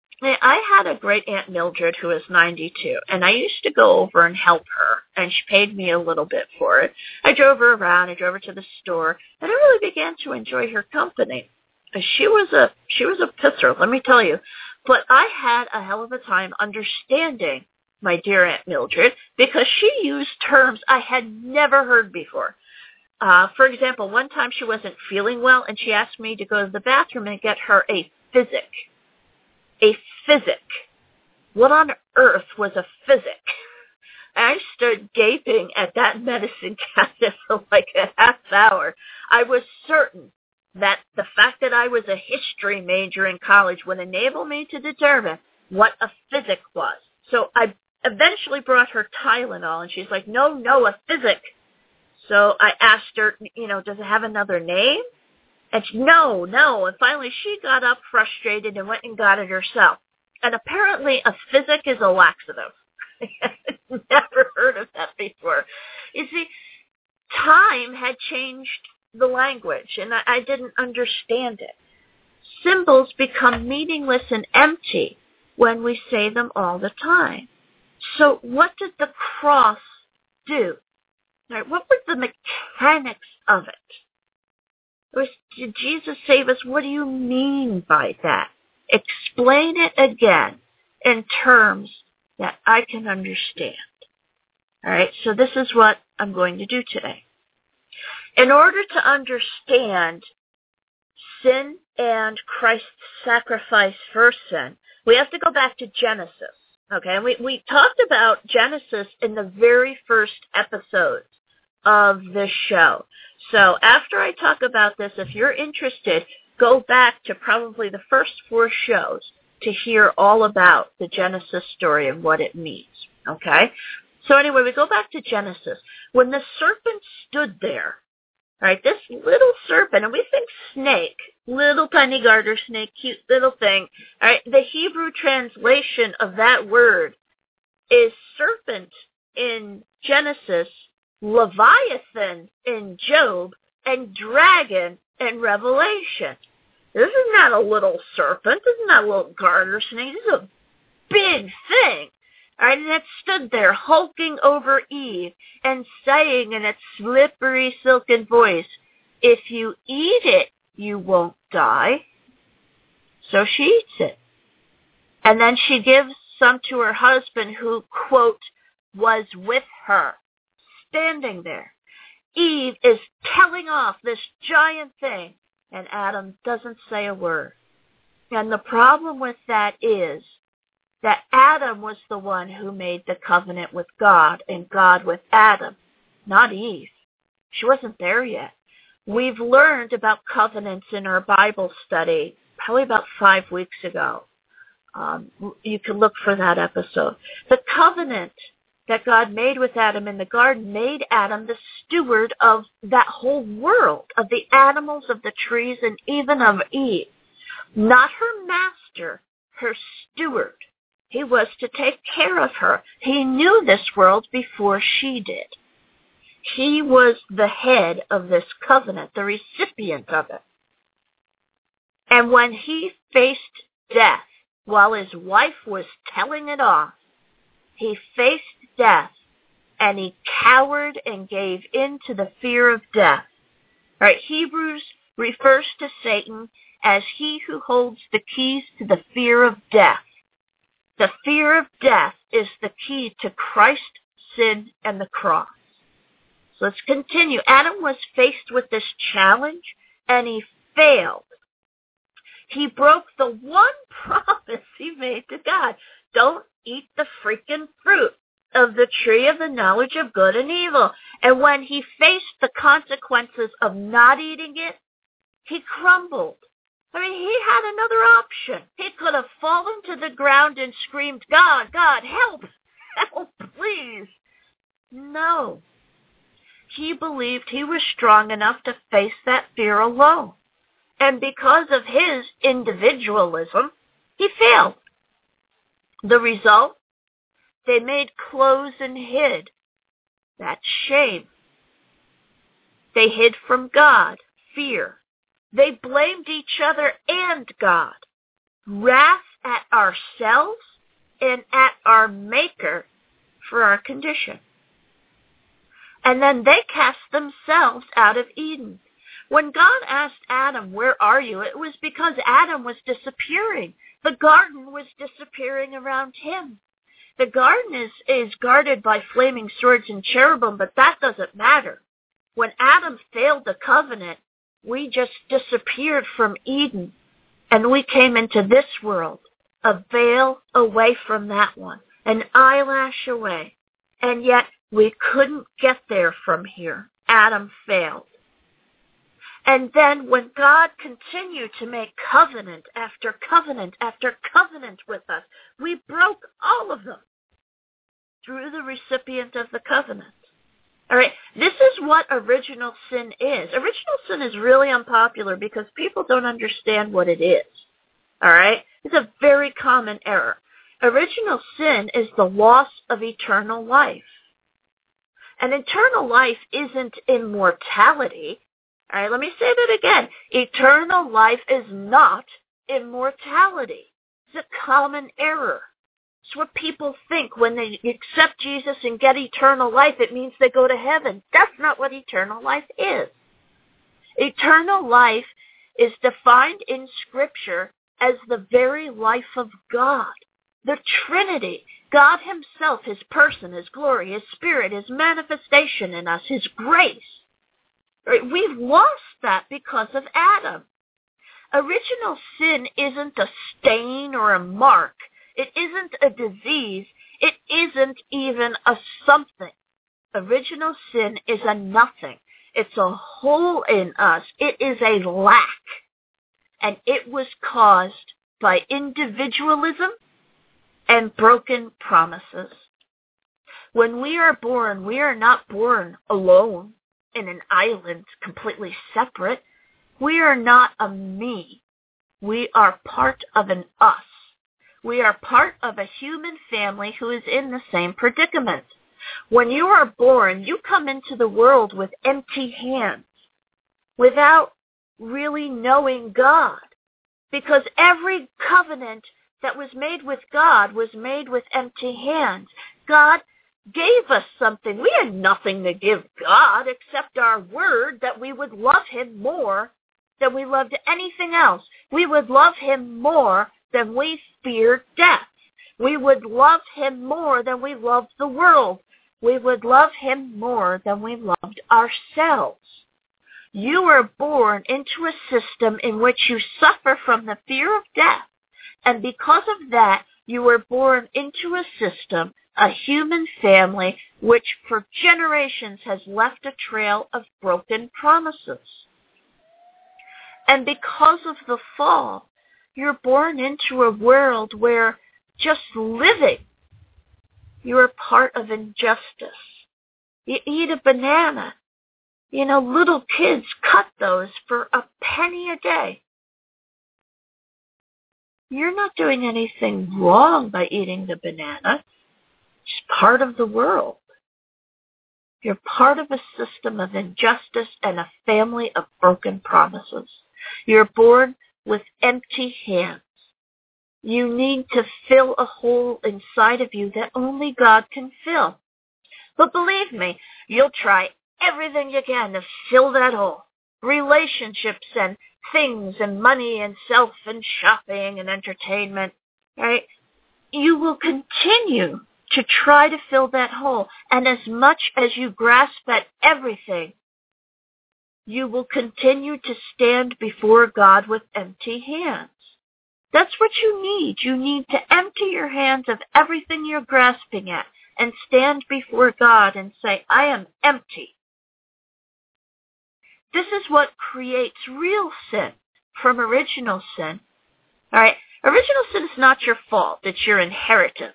I had a great Aunt Mildred who was ninety-two, and I used to go over and help her, and she paid me a little bit for it. I drove her around, I drove her to the store, and I really began to enjoy her company. She was a she was a pisser, let me tell you. But I had a hell of a time understanding my dear Aunt Mildred because she used terms I had never heard before. Uh, for example, one time she wasn't feeling well, and she asked me to go to the bathroom and get her a physic. A physic. What on earth was a physic? I stood gaping at that medicine cabinet for like a half hour. I was certain that the fact that I was a history major in college would enable me to determine what a physic was. So I eventually brought her Tylenol, and she's like, no, no, a physic. So I asked her, you know, does it have another name? And she, no, no. And finally she got up frustrated and went and got it herself. And apparently a physic is a laxative. Never heard of that before. You see, time had changed the language, and I, I didn't understand it. Symbols become meaningless and empty when we say them all the time. So what did the cross do? Right, what were the mechanics of it? It was, did Jesus save us? What do you mean by that? Explain it again in terms that I can understand. All right, so this is what I'm going to do today. In order to understand sin and Christ's sacrifice for sin, we have to go back to Genesis. Okay, and we, we talked about Genesis in the very first episode of this show. So after I talk about this, if you're interested, go back to probably the first four shows to hear all about the Genesis story and what it means. Okay? So anyway, we go back to Genesis. When the serpent stood there, all right, this little serpent, and we think snake, little tiny garter snake, cute little thing. All right, the Hebrew translation of that word is serpent in Genesis, Leviathan in Job, and dragon in Revelation. This is not a little serpent. This is not a little garter snake. This is a big thing. All right, and it stood there hulking over Eve and saying in its slippery, silken voice, if you eat it, you won't die. So she eats it. And then she gives some to her husband who, quote, was with her, standing there. Eve is telling off this giant thing, and Adam doesn't say a word. And the problem with that is that Adam was the one who made the covenant with God and God with Adam, not Eve. She wasn't there yet. We've learned about covenants in our Bible study probably about five weeks ago. Um, you can look for that episode. The covenant that God made with Adam in the garden made Adam the steward of that whole world, of the animals, of the trees, and even of Eve. Not her master, her steward. He was to take care of her. He knew this world before she did. He was the head of this covenant, the recipient of it. And when he faced death, while his wife was telling it off, he faced death and he cowered and gave in to the fear of death. All right, Hebrews refers to Satan as he who holds the keys to the fear of death. The fear of death is the key to Christ, sin, and the cross. So let's continue. Adam was faced with this challenge, and he failed. He broke the one promise he made to God. Don't eat the freaking fruit of the tree of the knowledge of good and evil. And when he faced the consequences of not eating it, he crumbled. I mean, he had another option. He could have fallen to the ground and screamed, God, God, help, help, please. No. He believed he was strong enough to face that fear alone. And because of his individualism, he failed. The result? They made clothes and hid. That's shame. They hid from God, fear. They blamed each other and God. Wrath at ourselves and at our Maker for our condition. And then they cast themselves out of Eden. When God asked Adam, where are you? It was because Adam was disappearing. The garden was disappearing around him. The garden is, is guarded by flaming swords and cherubim, but that doesn't matter. When Adam failed the covenant, we just disappeared from Eden, and we came into this world, a veil away from that one, an eyelash away. And yet we couldn't get there from here. Adam failed. And then when God continued to make covenant after covenant after covenant with us, we broke all of them through the recipient of the covenant. All right, this is what original sin is. Original sin is really unpopular because people don't understand what it is. All right, it's a very common error. Original sin is the loss of eternal life. And eternal life isn't immortality. All right, let me say that again. Eternal life is not immortality. It's a common error. It's what people think when they accept Jesus and get eternal life. It means they go to heaven. That's not what eternal life is. Eternal life is defined in Scripture as the very life of God, the Trinity. God himself, his person, his glory, his spirit, his manifestation in us, his grace. We've lost that because of Adam. Original sin isn't a stain or a mark. It isn't a disease. It isn't even a something. Original sin is a nothing. It's a hole in us. It is a lack. And it was caused by individualism and broken promises. When we are born, we are not born alone in an island completely separate. We are not a me. We are part of an us. We are part of a human family who is in the same predicament. When you are born, you come into the world with empty hands, without really knowing God, because every covenant that was made with God was made with empty hands. God gave us something. We had nothing to give God except our word that we would love him more than we loved anything else. We would love him more than we feared death. We would love him more than we loved the world. We would love him more than we loved ourselves. You were born into a system in which you suffer from the fear of death. And because of that, you were born into a system, a human family, which for generations has left a trail of broken promises. And because of the fall, you're born into a world where just living, you're part of injustice. You eat a banana. You know, little kids cut those for a penny a day. You're not doing anything wrong by eating the banana. It's part of the world. You're part of a system of injustice and a family of broken promises. You're born with empty hands. You need to fill a hole inside of you that only God can fill. But believe me, you'll try everything you can to fill that hole. Relationships and things and money and self and shopping and entertainment, right? You will continue to try to fill that hole. And as much as you grasp at everything, you will continue to stand before God with empty hands. That's what you need. You need to empty your hands of everything you're grasping at and stand before God and say, I am empty. This is what creates real sin from original sin. All right, original sin is not your fault. It's your inheritance.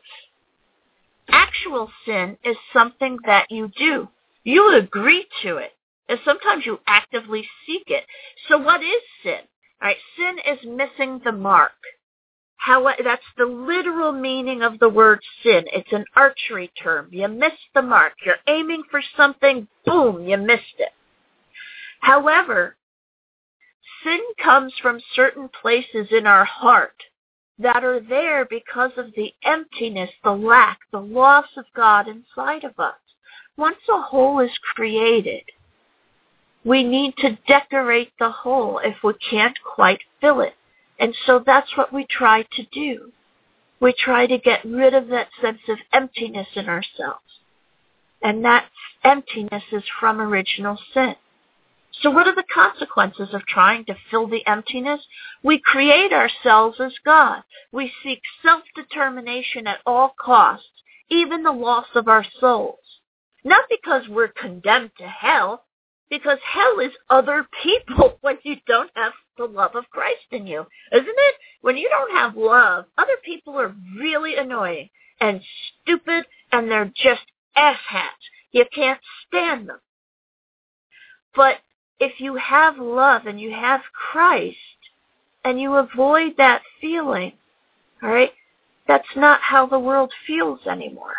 Actual sin is something that you do. You agree to it. And sometimes you actively seek it. So what is sin? All right, sin is missing the mark. How, that's the literal meaning of the word sin. It's an archery term. You missed the mark. You're aiming for something, boom, you missed it. However, sin comes from certain places in our heart that are there because of the emptiness, the lack, the loss of God inside of us. Once a hole is created, we need to decorate the hole if we can't quite fill it. And so that's what we try to do. We try to get rid of that sense of emptiness in ourselves. And that emptiness is from original sin. So what are the consequences of trying to fill the emptiness? We create ourselves as God. We seek self-determination at all costs, even the loss of our souls. Not because we're condemned to hell, because hell is other people when you don't have the love of Christ in you, isn't it? When you don't have love, other people are really annoying and stupid, and they're just asshats. You can't stand them. But if you have love and you have Christ and you avoid that feeling, all right, that's not how the world feels anymore.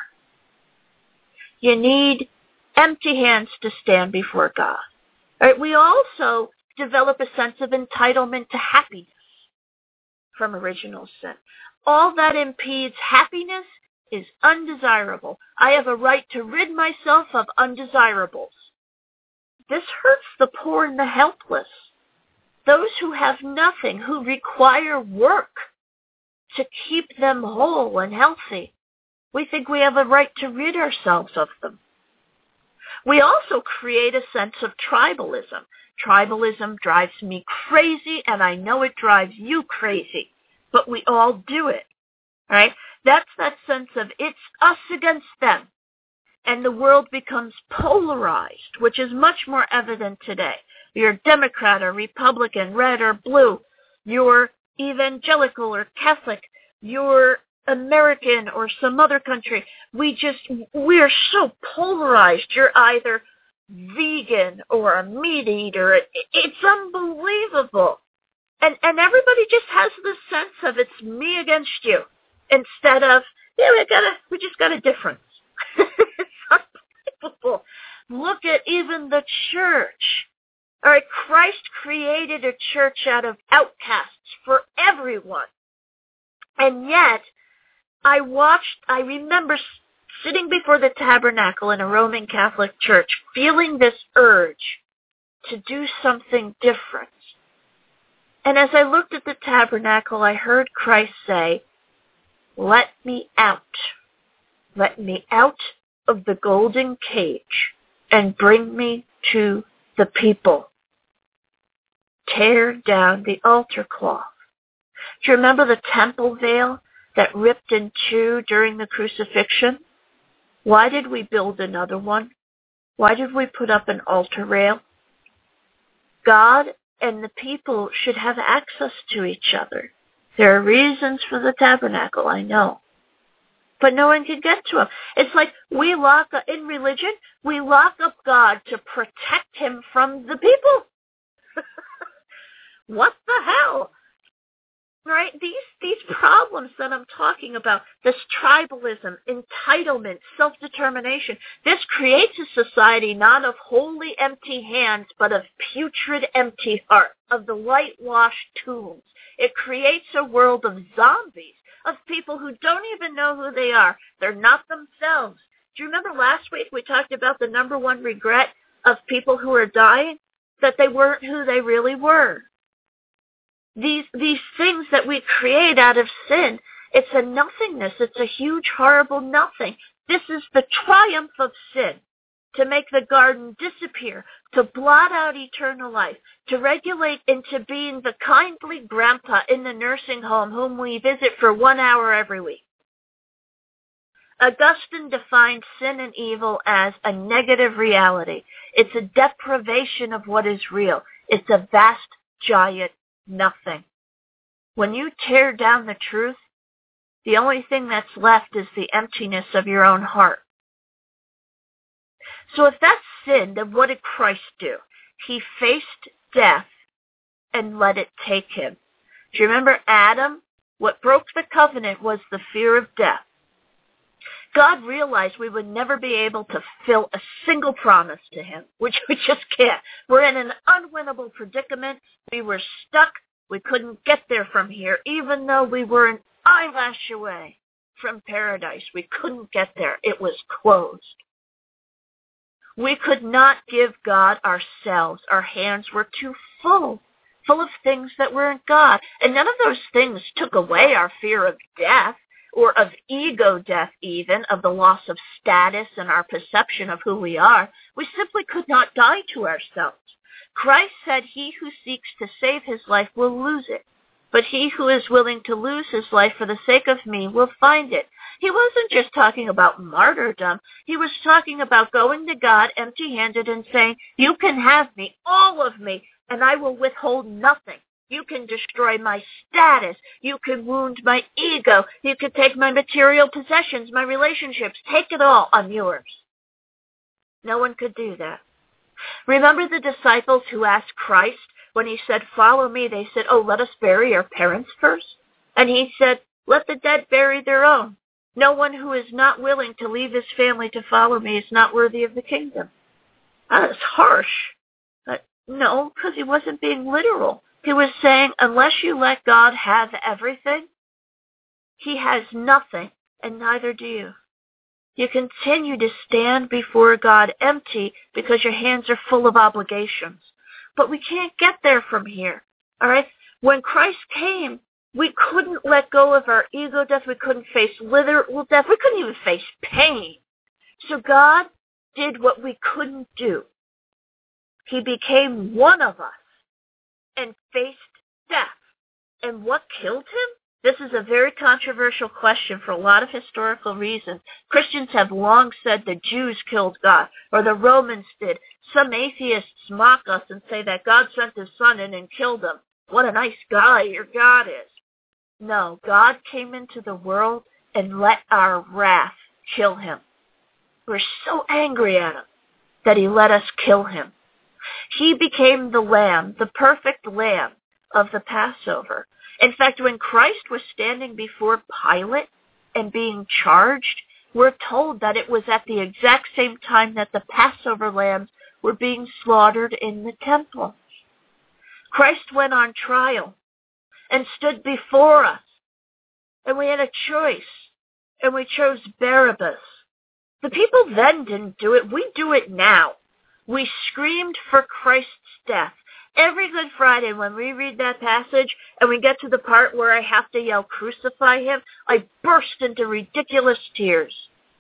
You need empty hands to stand before God. All right, we also develop a sense of entitlement to happiness from original sin. All that impedes happiness is undesirable. I have a right to rid myself of undesirables. This hurts the poor and the helpless, those who have nothing, who require work to keep them whole and healthy. We think we have a right to rid ourselves of them. We also create a sense of tribalism. Tribalism drives me crazy, and I know it drives you crazy, but we all do it, right? That's that sense of it's us against them. And the world becomes polarized, which is much more evident today. You're Democrat or Republican, red or blue. You're evangelical or Catholic. You're American or some other country. We just, we're so polarized. You're either vegan or a meat eater. It's unbelievable. And and everybody just has this sense of it's me against you, instead of, yeah, we got a, we just got a difference. It's unbelievable. Look at even the church. All right, Christ created a church out of outcasts for everyone. And yet, I watched, I remember sitting before the tabernacle in a Roman Catholic church, feeling this urge to do something different. And as I looked at the tabernacle, I heard Christ say, "Let me out. Let me out of the golden cage and bring me to the people. Tear down the altar cloth." Do you remember the temple veil that ripped in two during the crucifixion? Why did we build another one? Why did we put up an altar rail? God and the people should have access to each other. There are reasons for the tabernacle, I know. But no one can get to him. It's like we lock up, in religion, we lock up God to protect him from the people. What the hell? right? These these problems that I'm talking about, this tribalism, entitlement, self-determination, this creates a society not of wholly empty hands, but of putrid empty hearts, of the whitewashed tombs. It creates a world of zombies, of people who don't even know who they are. They're not themselves. Do you remember last week we talked about the number one regret of people who are dying? That they weren't who they really were. These these things that we create out of sin, it's a nothingness. It's a huge, horrible nothing. This is the triumph of sin, to make the garden disappear, to blot out eternal life, to regulate into being the kindly grandpa in the nursing home whom we visit for one hour every week. Augustine defined sin and evil as a negative reality. It's a deprivation of what is real. It's a vast, giant nothing. When you tear down the truth, the only thing that's left is the emptiness of your own heart. So if that's sin, then what did Christ do? He faced death and let it take him. Do you remember Adam? What broke the covenant was the fear of death. God realized we would never be able to fill a single promise to him, which we just can't. We're in an unwinnable predicament. We were stuck. We couldn't get there from here, even though we were an eyelash away from paradise. We couldn't get there. It was closed. We could not give God ourselves. Our hands were too full, full of things that weren't God. And none of those things took away our fear of death, or of ego death even, of the loss of status and our perception of who we are. We simply could not die to ourselves. Christ said, he who seeks to save his life will lose it, but he who is willing to lose his life for the sake of me will find it. He wasn't just talking about martyrdom. He was talking about going to God empty-handed and saying, you can have me, all of me, and I will withhold nothing. You can destroy my status. You can wound my ego. You can take my material possessions, my relationships. Take it all. I'm yours. No one could do that. Remember the disciples who asked Christ when he said, follow me? They said, oh, let us bury our parents first. And he said, let the dead bury their own. No one who is not willing to leave his family to follow me is not worthy of the kingdom. That is harsh. But no, because he wasn't being literal. He was saying, unless you let God have everything, he has nothing, and neither do you. You continue to stand before God empty because your hands are full of obligations. But we can't get there from here, all right? When Christ came, we couldn't let go of our ego death. We couldn't face literal death. We couldn't even face pain. So God did what we couldn't do. He became one of us and faced death. And what killed him? This is a very controversial question for a lot of historical reasons. Christians have long said the Jews killed God, or the Romans did. Some atheists mock us and say that God sent his son in and killed him. What a nice guy your God is. No, God came into the world and let our wrath kill him. We're so angry at him that he let us kill him. He became the lamb, the perfect lamb of the Passover. In fact, when Christ was standing before Pilate and being charged, we're told that it was at the exact same time that the Passover lambs were being slaughtered in the temple. Christ went on trial and stood before us, and we had a choice, and we chose Barabbas. The people then didn't do it. We do it now. We screamed for Christ's death. Every Good Friday when we read that passage and we get to the part where I have to yell, crucify him, I burst into ridiculous tears.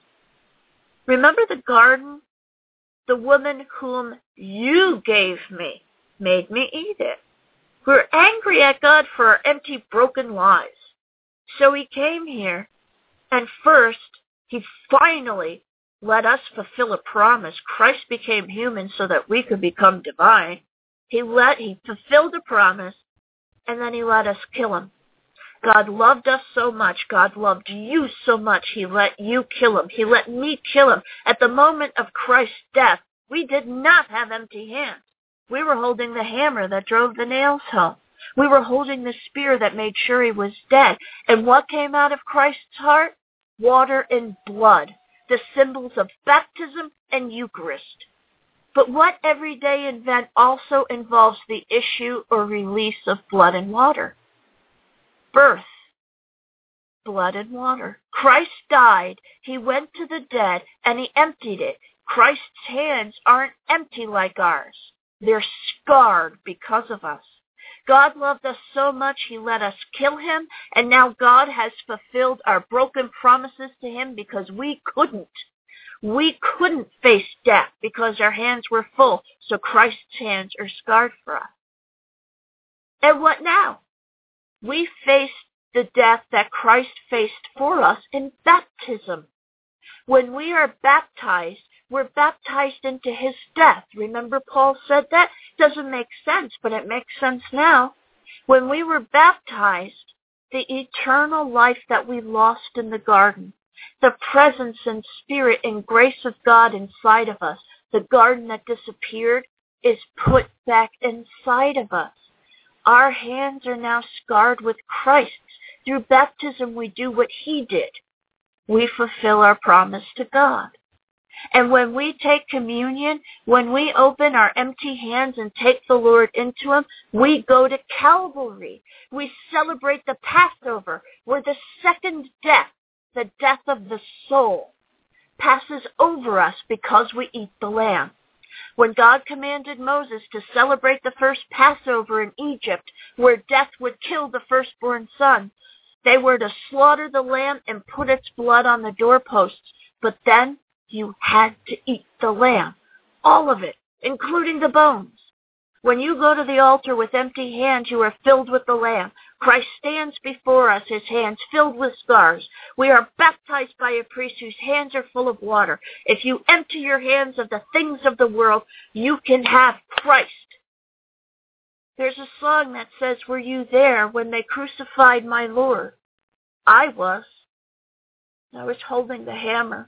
Remember the garden? The woman whom you gave me made me eat it. We're angry at God for our empty, broken lives. So he came here, and first, he finally let us fulfill a promise. Christ became human so that we could become divine. He let, he fulfilled a promise, and then he let us kill him. God loved us so much. God loved you so much. He let you kill him. He let me kill him. At the moment of Christ's death, we did not have empty hands. We were holding the hammer that drove the nails home. We were holding the spear that made sure he was dead. And what came out of Christ's heart? Water and blood, the symbols of baptism and Eucharist. But what everyday event also involves the issue or release of blood and water? Birth, blood and water. Christ died, he went to the dead, and he emptied it. Christ's hands aren't empty like ours. They're scarred because of us. God loved us so much he let us kill him, and now God has fulfilled our broken promises to him because we couldn't. We couldn't face death because our hands were full, so Christ's hands are scarred for us. And what now? We face the death that Christ faced for us in baptism. When we are baptized, we're baptized into his death. Remember Paul said that? Doesn't make sense, but it makes sense now. When we were baptized, the eternal life that we lost in the garden, the presence and spirit and grace of God inside of us, the garden that disappeared, is put back inside of us. Our hands are now scarred with Christ. Through baptism, we do what he did. We fulfill our promise to God. And when we take communion, when we open our empty hands and take the Lord into him, we go to Calvary. We celebrate the Passover, where the second death, the death of the soul, passes over us because we eat the lamb. When God commanded Moses to celebrate the first Passover in Egypt, where death would kill the firstborn son, they were to slaughter the lamb and put its blood on the doorposts. But then you had to eat the lamb, all of it, including the bones. When you go to the altar with empty hands, you are filled with the lamb. Christ stands before us, his hands filled with scars. We are baptized by a priest whose hands are full of water. If you empty your hands of the things of the world, you can have Christ. There's a song that says, "Were you there when they crucified my Lord?" I was. I was holding the hammer.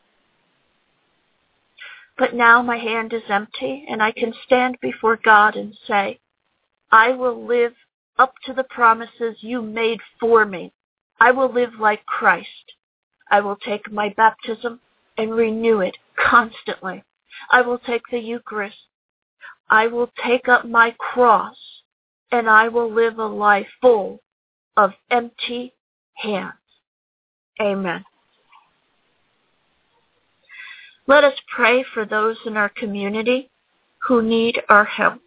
But now my hand is empty, and I can stand before God and say, I will live up to the promises you made for me. I will live like Christ. I will take my baptism and renew it constantly. I will take the Eucharist. I will take up my cross, and I will live a life full of empty hands. Amen. Let us pray for those in our community who need our help.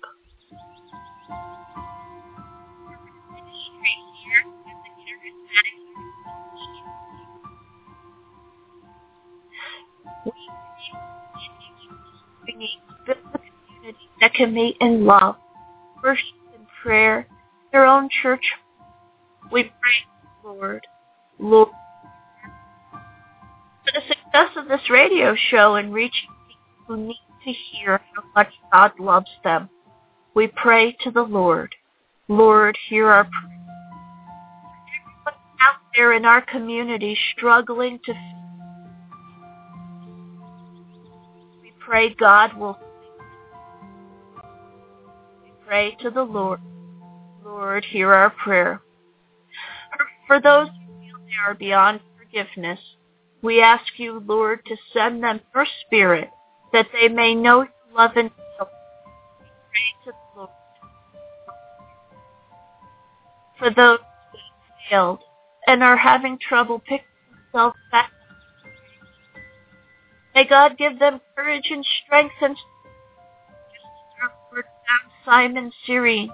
We need a community that can meet in love, worship and prayer, their own church. We pray, Lord, Lord, for the success of this radio show and reaching people who need to hear how much God loves them. We pray to the Lord. Lord, hear our prayer. Everyone out there in our community struggling to we pray God will we pray to the Lord. Lord, hear our prayer. For those who feel they are beyond forgiveness, we ask you, Lord, to send them your Spirit, that they may know your love and help. We pray to the Lord. For those who have failed and are having trouble picking themselves back up, may God give them courage and strength, and just as our Lord found Simon Cyrene.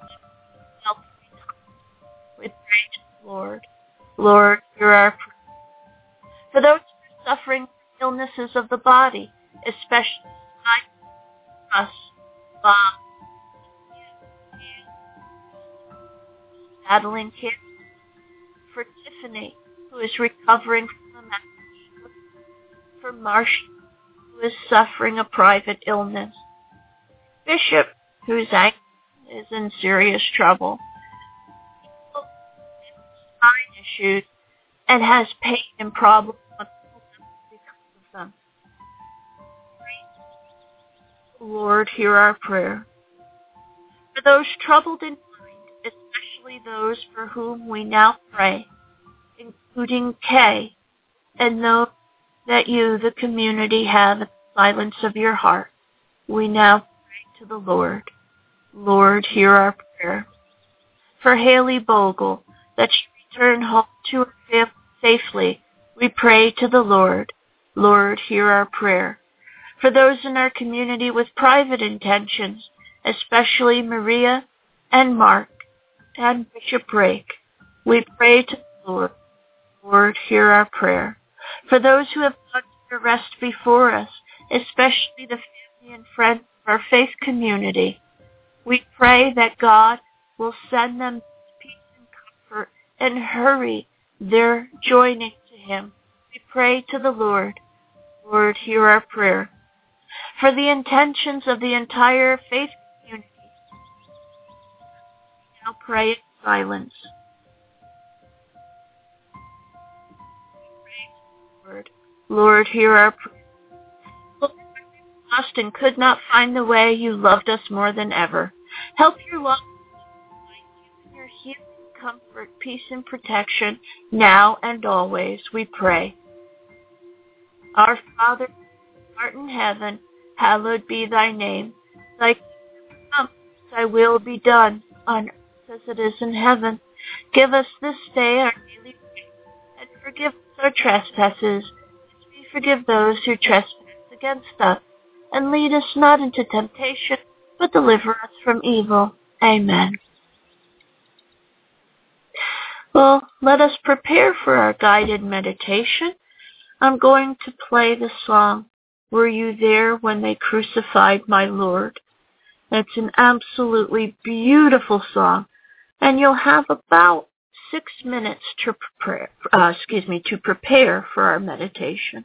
We pray to the Lord. Lord, hear our prayer. For those who are suffering from illnesses of the body, especially us, Bob, battling cancer, for Tiffany, who is recovering from a massive, for Marcia, who is suffering a private illness, Bishop, whose ankle is in serious trouble, spine issues, and has pain and problems because of them. Lord, hear our prayer. For those troubled in mind, especially those for whom we now pray, including Kay, and those that you, the community, have in the silence of your heart. We now pray to the Lord. Lord, hear our prayer. For Haley Bogle, that she return home to her family safely, we pray to the Lord. Lord, hear our prayer. For those in our community with private intentions, especially Maria and Mark and Bishop Rake, we pray to the Lord. Lord, hear our prayer. For those who have gone to rest before us, especially the family and friends of our faith community, we pray that God will send them peace and comfort and hurry their joining to Him. We pray to the Lord. Lord, hear our prayer. For the intentions of the entire faith community, we now pray in silence. Lord, Lord, hear our prayer. Lord, when we were lost and could not find the way, you loved us more than ever. Help your love find you in your healing, comfort, peace, and protection now and always, we pray. Our Father, who art in heaven, hallowed be thy name. Thy kingdom come, thy will be done, on earth as it is in heaven. Give us this day our daily bread, and forgive us our trespasses, as we forgive those who trespass against us. And lead us not into temptation, but deliver us from evil. Amen. Well, let us prepare for our guided meditation. I'm going to play the song, Were You There When They Crucified My Lord? It's an absolutely beautiful song, and you'll have about six minutes to prepare, uh, excuse me, to prepare for our meditation.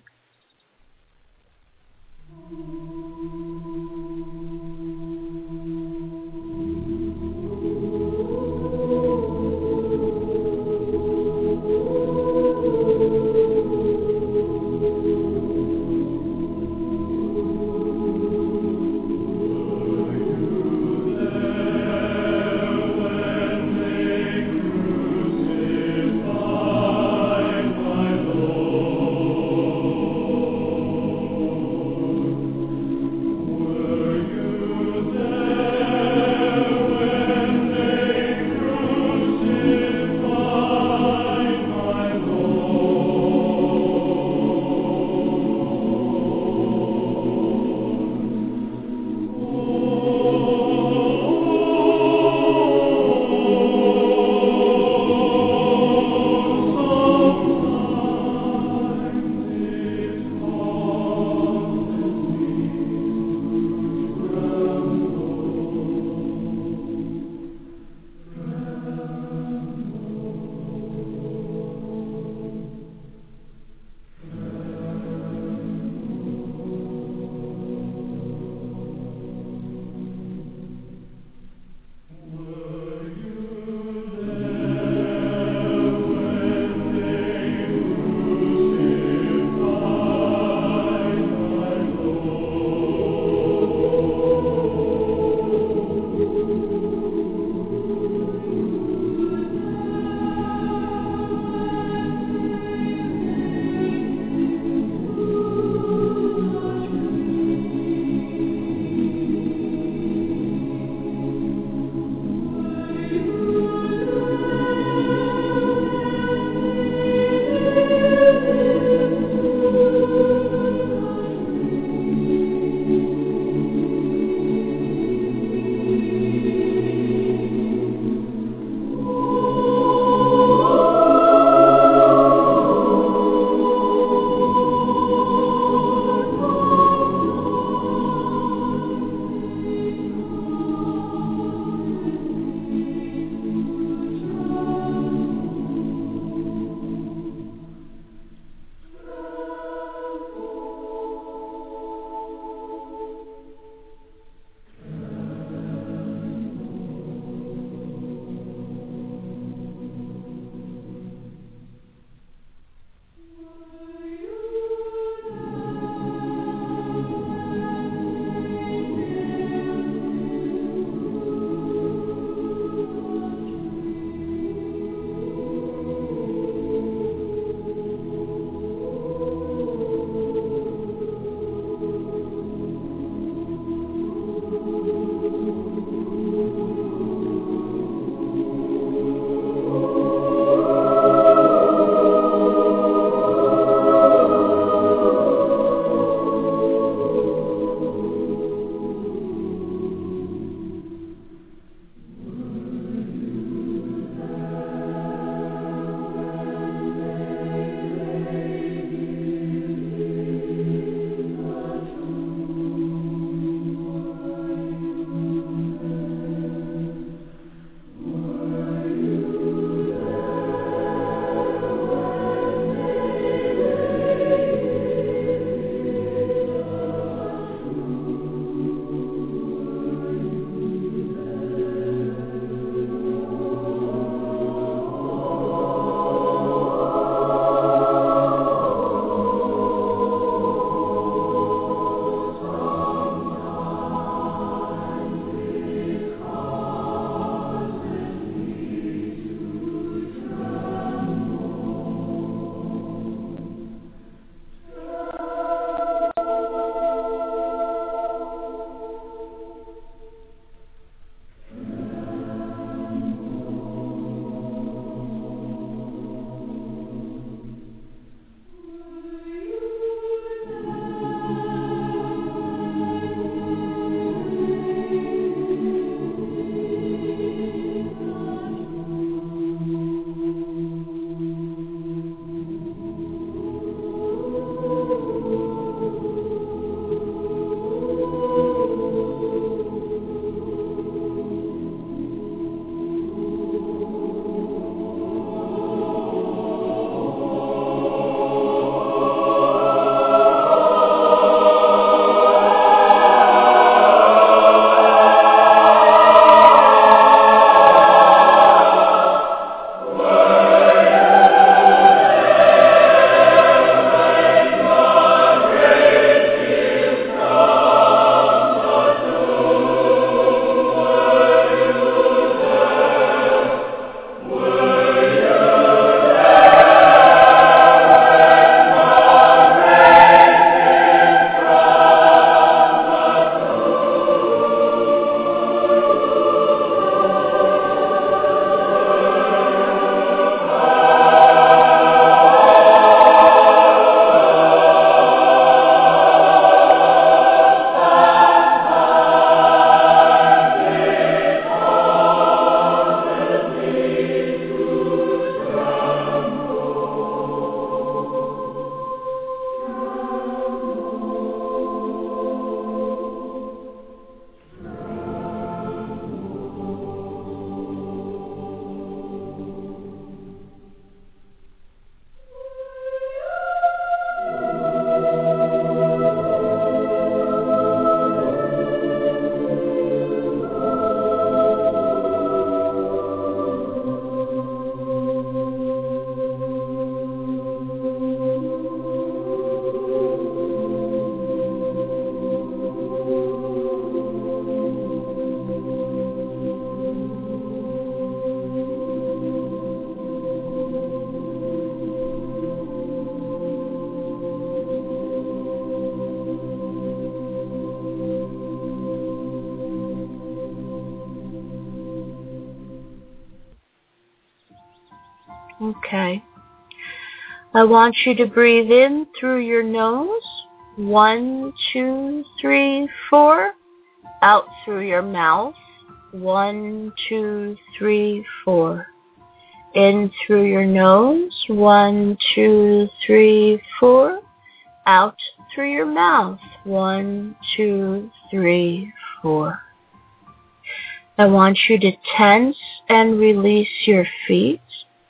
Okay. I want you to breathe in through your nose. One, two, three, four. Out through your mouth. One, two, three, four. In through your nose. One, two, three, four. Out through your mouth. One, two, three, four. I want you to tense and release your feet.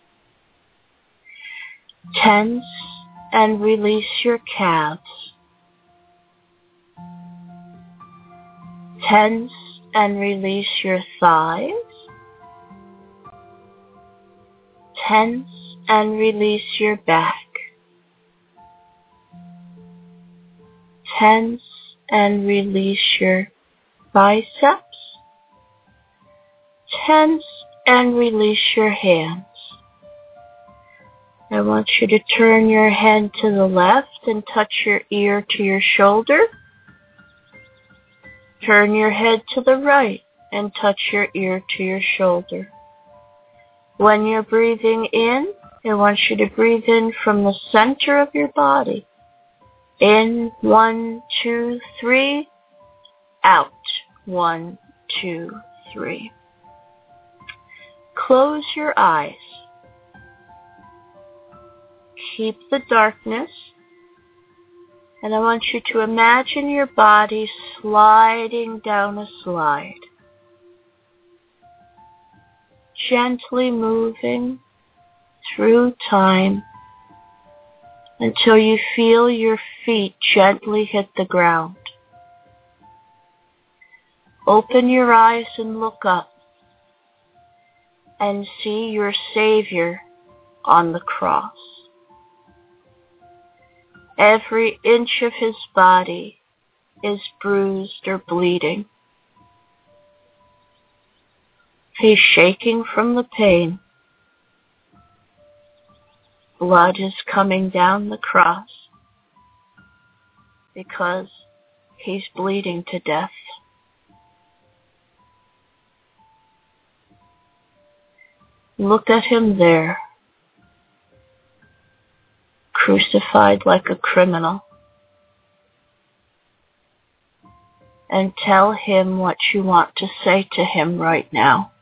Tense and release your calves. Tense and release your thighs. Tense and release your back. Tense and release your biceps. Tense and release your hands. I want you to turn your head to the left and touch your ear to your shoulder. Turn your head to the right and touch your ear to your shoulder. When you're breathing in, I want you to breathe in from the center of your body. In, one, two, three. Out, one, two, three. Close your eyes. Keep the darkness. And I want you to imagine your body sliding down a slide. Gently moving through time until you feel your feet gently hit the ground. Open your eyes and look up and see your Savior on the cross. Every inch of his body is bruised or bleeding. He's shaking from the pain. Blood is coming down the cross because he's bleeding to death. Look at him there, crucified like a criminal, and tell him what you want to say to him right now.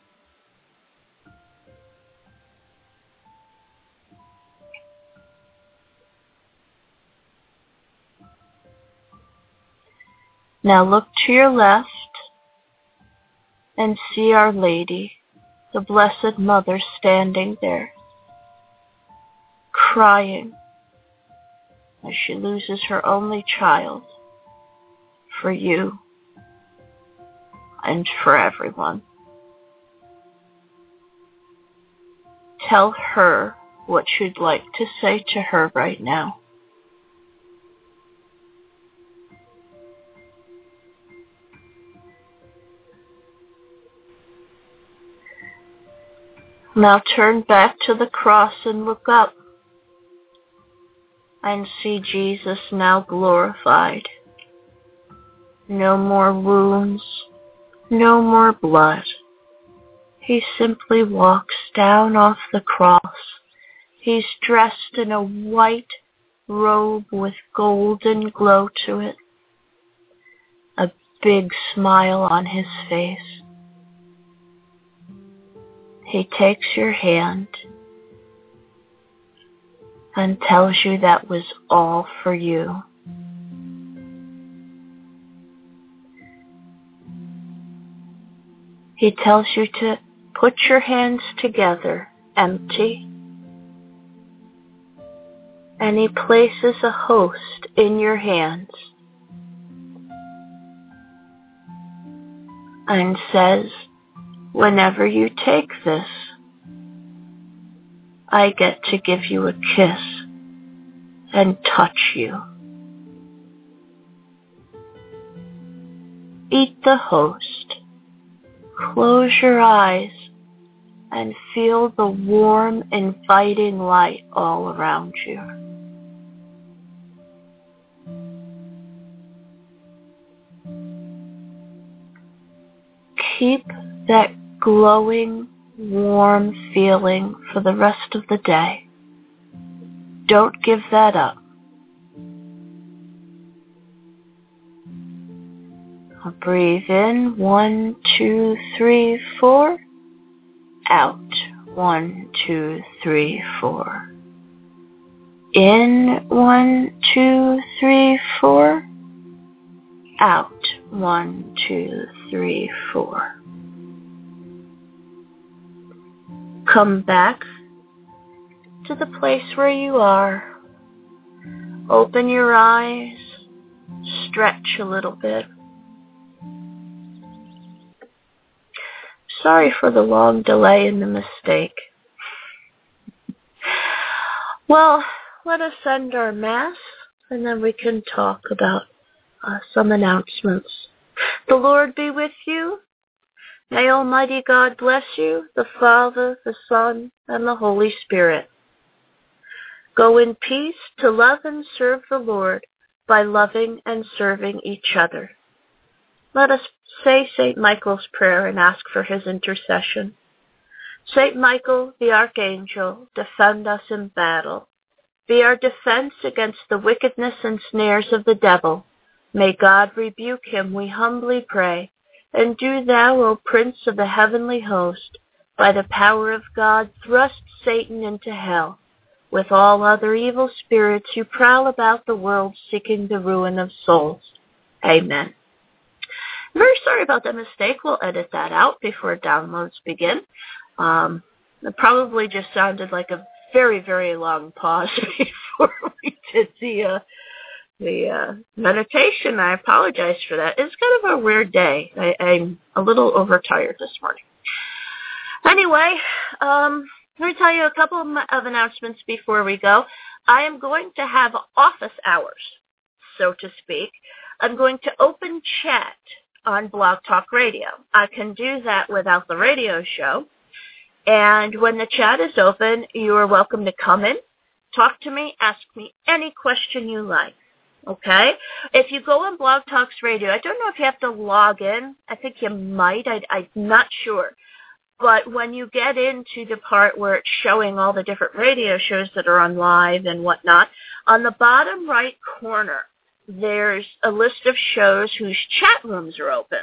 Now look to your left and see Our Lady, the Blessed Mother, standing there, crying as she loses her only child for you and for everyone. Tell her what you'd like to say to her right now. Now turn back to the cross and look up and see Jesus now glorified. No more wounds, no more blood. He simply walks down off the cross. He's dressed in a white robe with golden glow to it. A big smile on his face. He takes your hand and tells you that was all for you. He tells you to put your hands together, empty, and he places a host in your hands and says, whenever you take this, I get to give you a kiss and touch you. Eat the host. Close your eyes and feel the warm, inviting light all around you. Keep that glowing warm feeling for the rest of the day. Don't give that up. I'll breathe in, one, two, three, four. Out, one, two, three, four. In, one, two, three, four. Out, one, two, three, four. Come back to the place where you are. Open your eyes. Stretch a little bit. Sorry for the long delay in the mistake. Well, let us send our Mass, and then we can talk about uh, some announcements. The Lord be with you. May Almighty God bless you, the Father, the Son, and the Holy Spirit. Go in peace to love and serve the Lord by loving and serving each other. Let us say Saint Michael's prayer and ask for his intercession. Saint Michael, the Archangel, defend us in battle. Be our defense against the wickedness and snares of the devil. May God rebuke him, we humbly pray. And do thou, O Prince of the heavenly host, by the power of God, thrust Satan into hell, with all other evil spirits who prowl about the world seeking the ruin of souls. Amen. I'm very sorry about that mistake. We'll edit that out before downloads begin. Um, it probably just sounded like a very, very long pause before we did the uh, the uh, meditation. I apologize for that. It's kind of a weird day. I, I'm a little overtired this morning. Anyway, um, let me tell you a couple of, of announcements before we go. I am going to have office hours, so to speak. I'm going to open chat on Blog Talk Radio. I can do that without the radio show. And when the chat is open, you are welcome to come in, talk to me, ask me any question you like. Okay? If you go on Blog Talks Radio, I don't know if you have to log in. I think you might. I, I'm not sure. But when you get into the part where it's showing all the different radio shows that are on live and whatnot, on the bottom right corner, there's a list of shows whose chat rooms are open.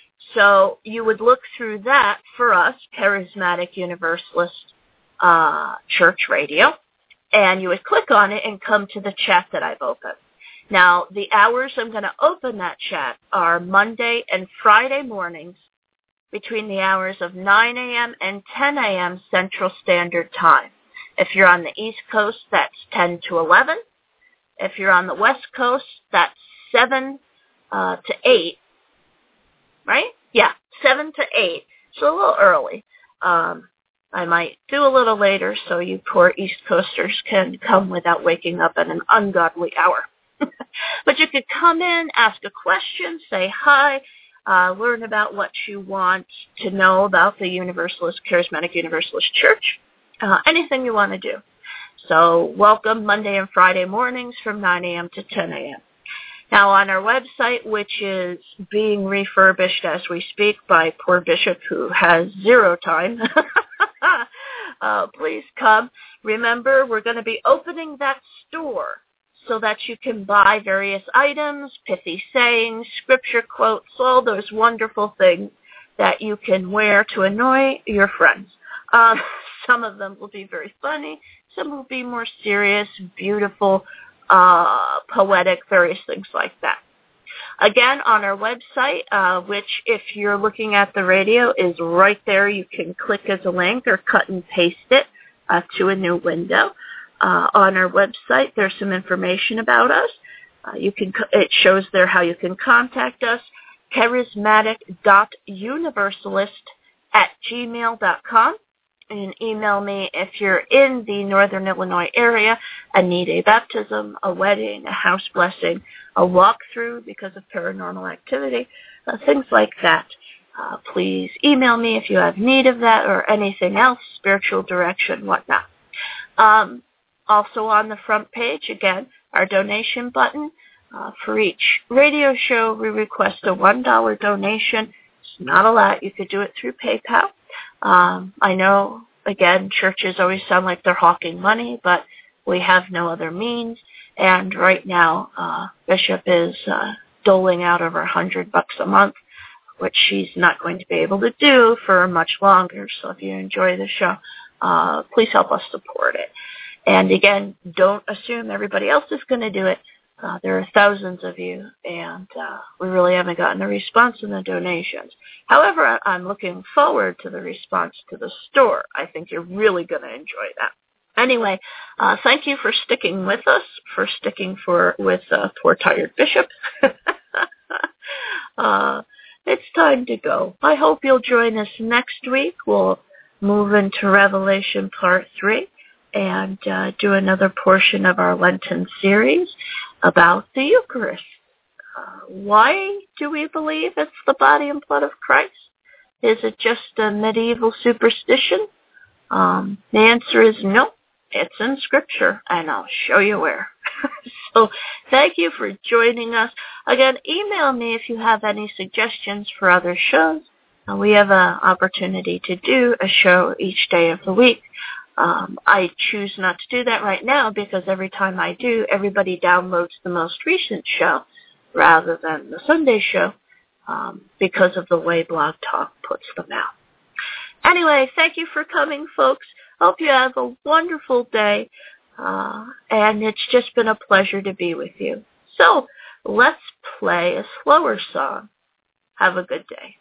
So you would look through that for us, Charismatic Universalist uh, Church Radio, and you would click on it and come to the chat that I've opened. Now, the hours I'm going to open that chat are Monday and Friday mornings between the hours of nine a.m. and ten a.m. Central Standard Time. If you're on the East Coast, that's ten to eleven. If you're on the West Coast, that's seven uh, to eight, right? Yeah, seven to eight. So a little early. Um, I might do a little later so you poor East Coasters can come without waking up at an ungodly hour. But you could come in, ask a question, say hi, uh, learn about what you want to know about the Universalist, Charismatic Universalist Church, uh, anything you want to do. So welcome Monday and Friday mornings from nine a.m. to ten a.m. Now on our website, which is being refurbished as we speak by poor Bishop who has zero time, uh, please come. Remember, we're going to be opening that store so that you can buy various items, pithy sayings, scripture quotes, all those wonderful things that you can wear to annoy your friends. Um, some of them will be very funny. Some will be more serious, beautiful, uh, poetic, various things like that. Again, on our website, uh, which if you're looking at the radio is right there. You can click as a link or cut and paste it uh, to a new window. Uh, on our website, there's some information about us. Uh, you can. It shows there how you can contact us, charismatic dot universalist at gmail dot com. And email me if you're in the Northern Illinois area and need a baptism, a wedding, a house blessing, a walkthrough because of paranormal activity, uh, things like that. Uh, please email me if you have need of that or anything else, spiritual direction, whatnot. Um, also on the front page, again, our donation button. Uh, for each radio show, we request a one dollar donation. It's not a lot. You could do it through PayPal. Um, I know, again, churches always sound like they're hawking money, but we have no other means. And right now, uh, Bishop is uh, doling out over a hundred bucks a month, which she's not going to be able to do for much longer. So if you enjoy the show, uh, please help us support it. And again, don't assume everybody else is going to do it. Uh, there are thousands of you, and uh, we really haven't gotten a response in the donations. However, I- I'm looking forward to the response to the store. I think you're really going to enjoy that. Anyway, uh, thank you for sticking with us, for sticking for with uh, poor tired Bishop. uh, it's time to go. I hope you'll join us next week. We'll move into Revelation Part three and uh, do another portion of our Lenten series about the Eucharist. Uh, why do we believe it's the body and blood of Christ? Is it just a medieval superstition? Um, the answer is no. It's in Scripture, and I'll show you where. So thank you for joining us. Again, email me if you have any suggestions for other shows. Uh, we have an opportunity to do a show each day of the week. Um, I choose not to do that right now because every time I do, everybody downloads the most recent show rather than the Sunday show um, because of the way Blog Talk puts them out. Anyway, thank you for coming, folks. Hope you have a wonderful day, uh, and it's just been a pleasure to be with you. So let's play a slower song. Have a good day.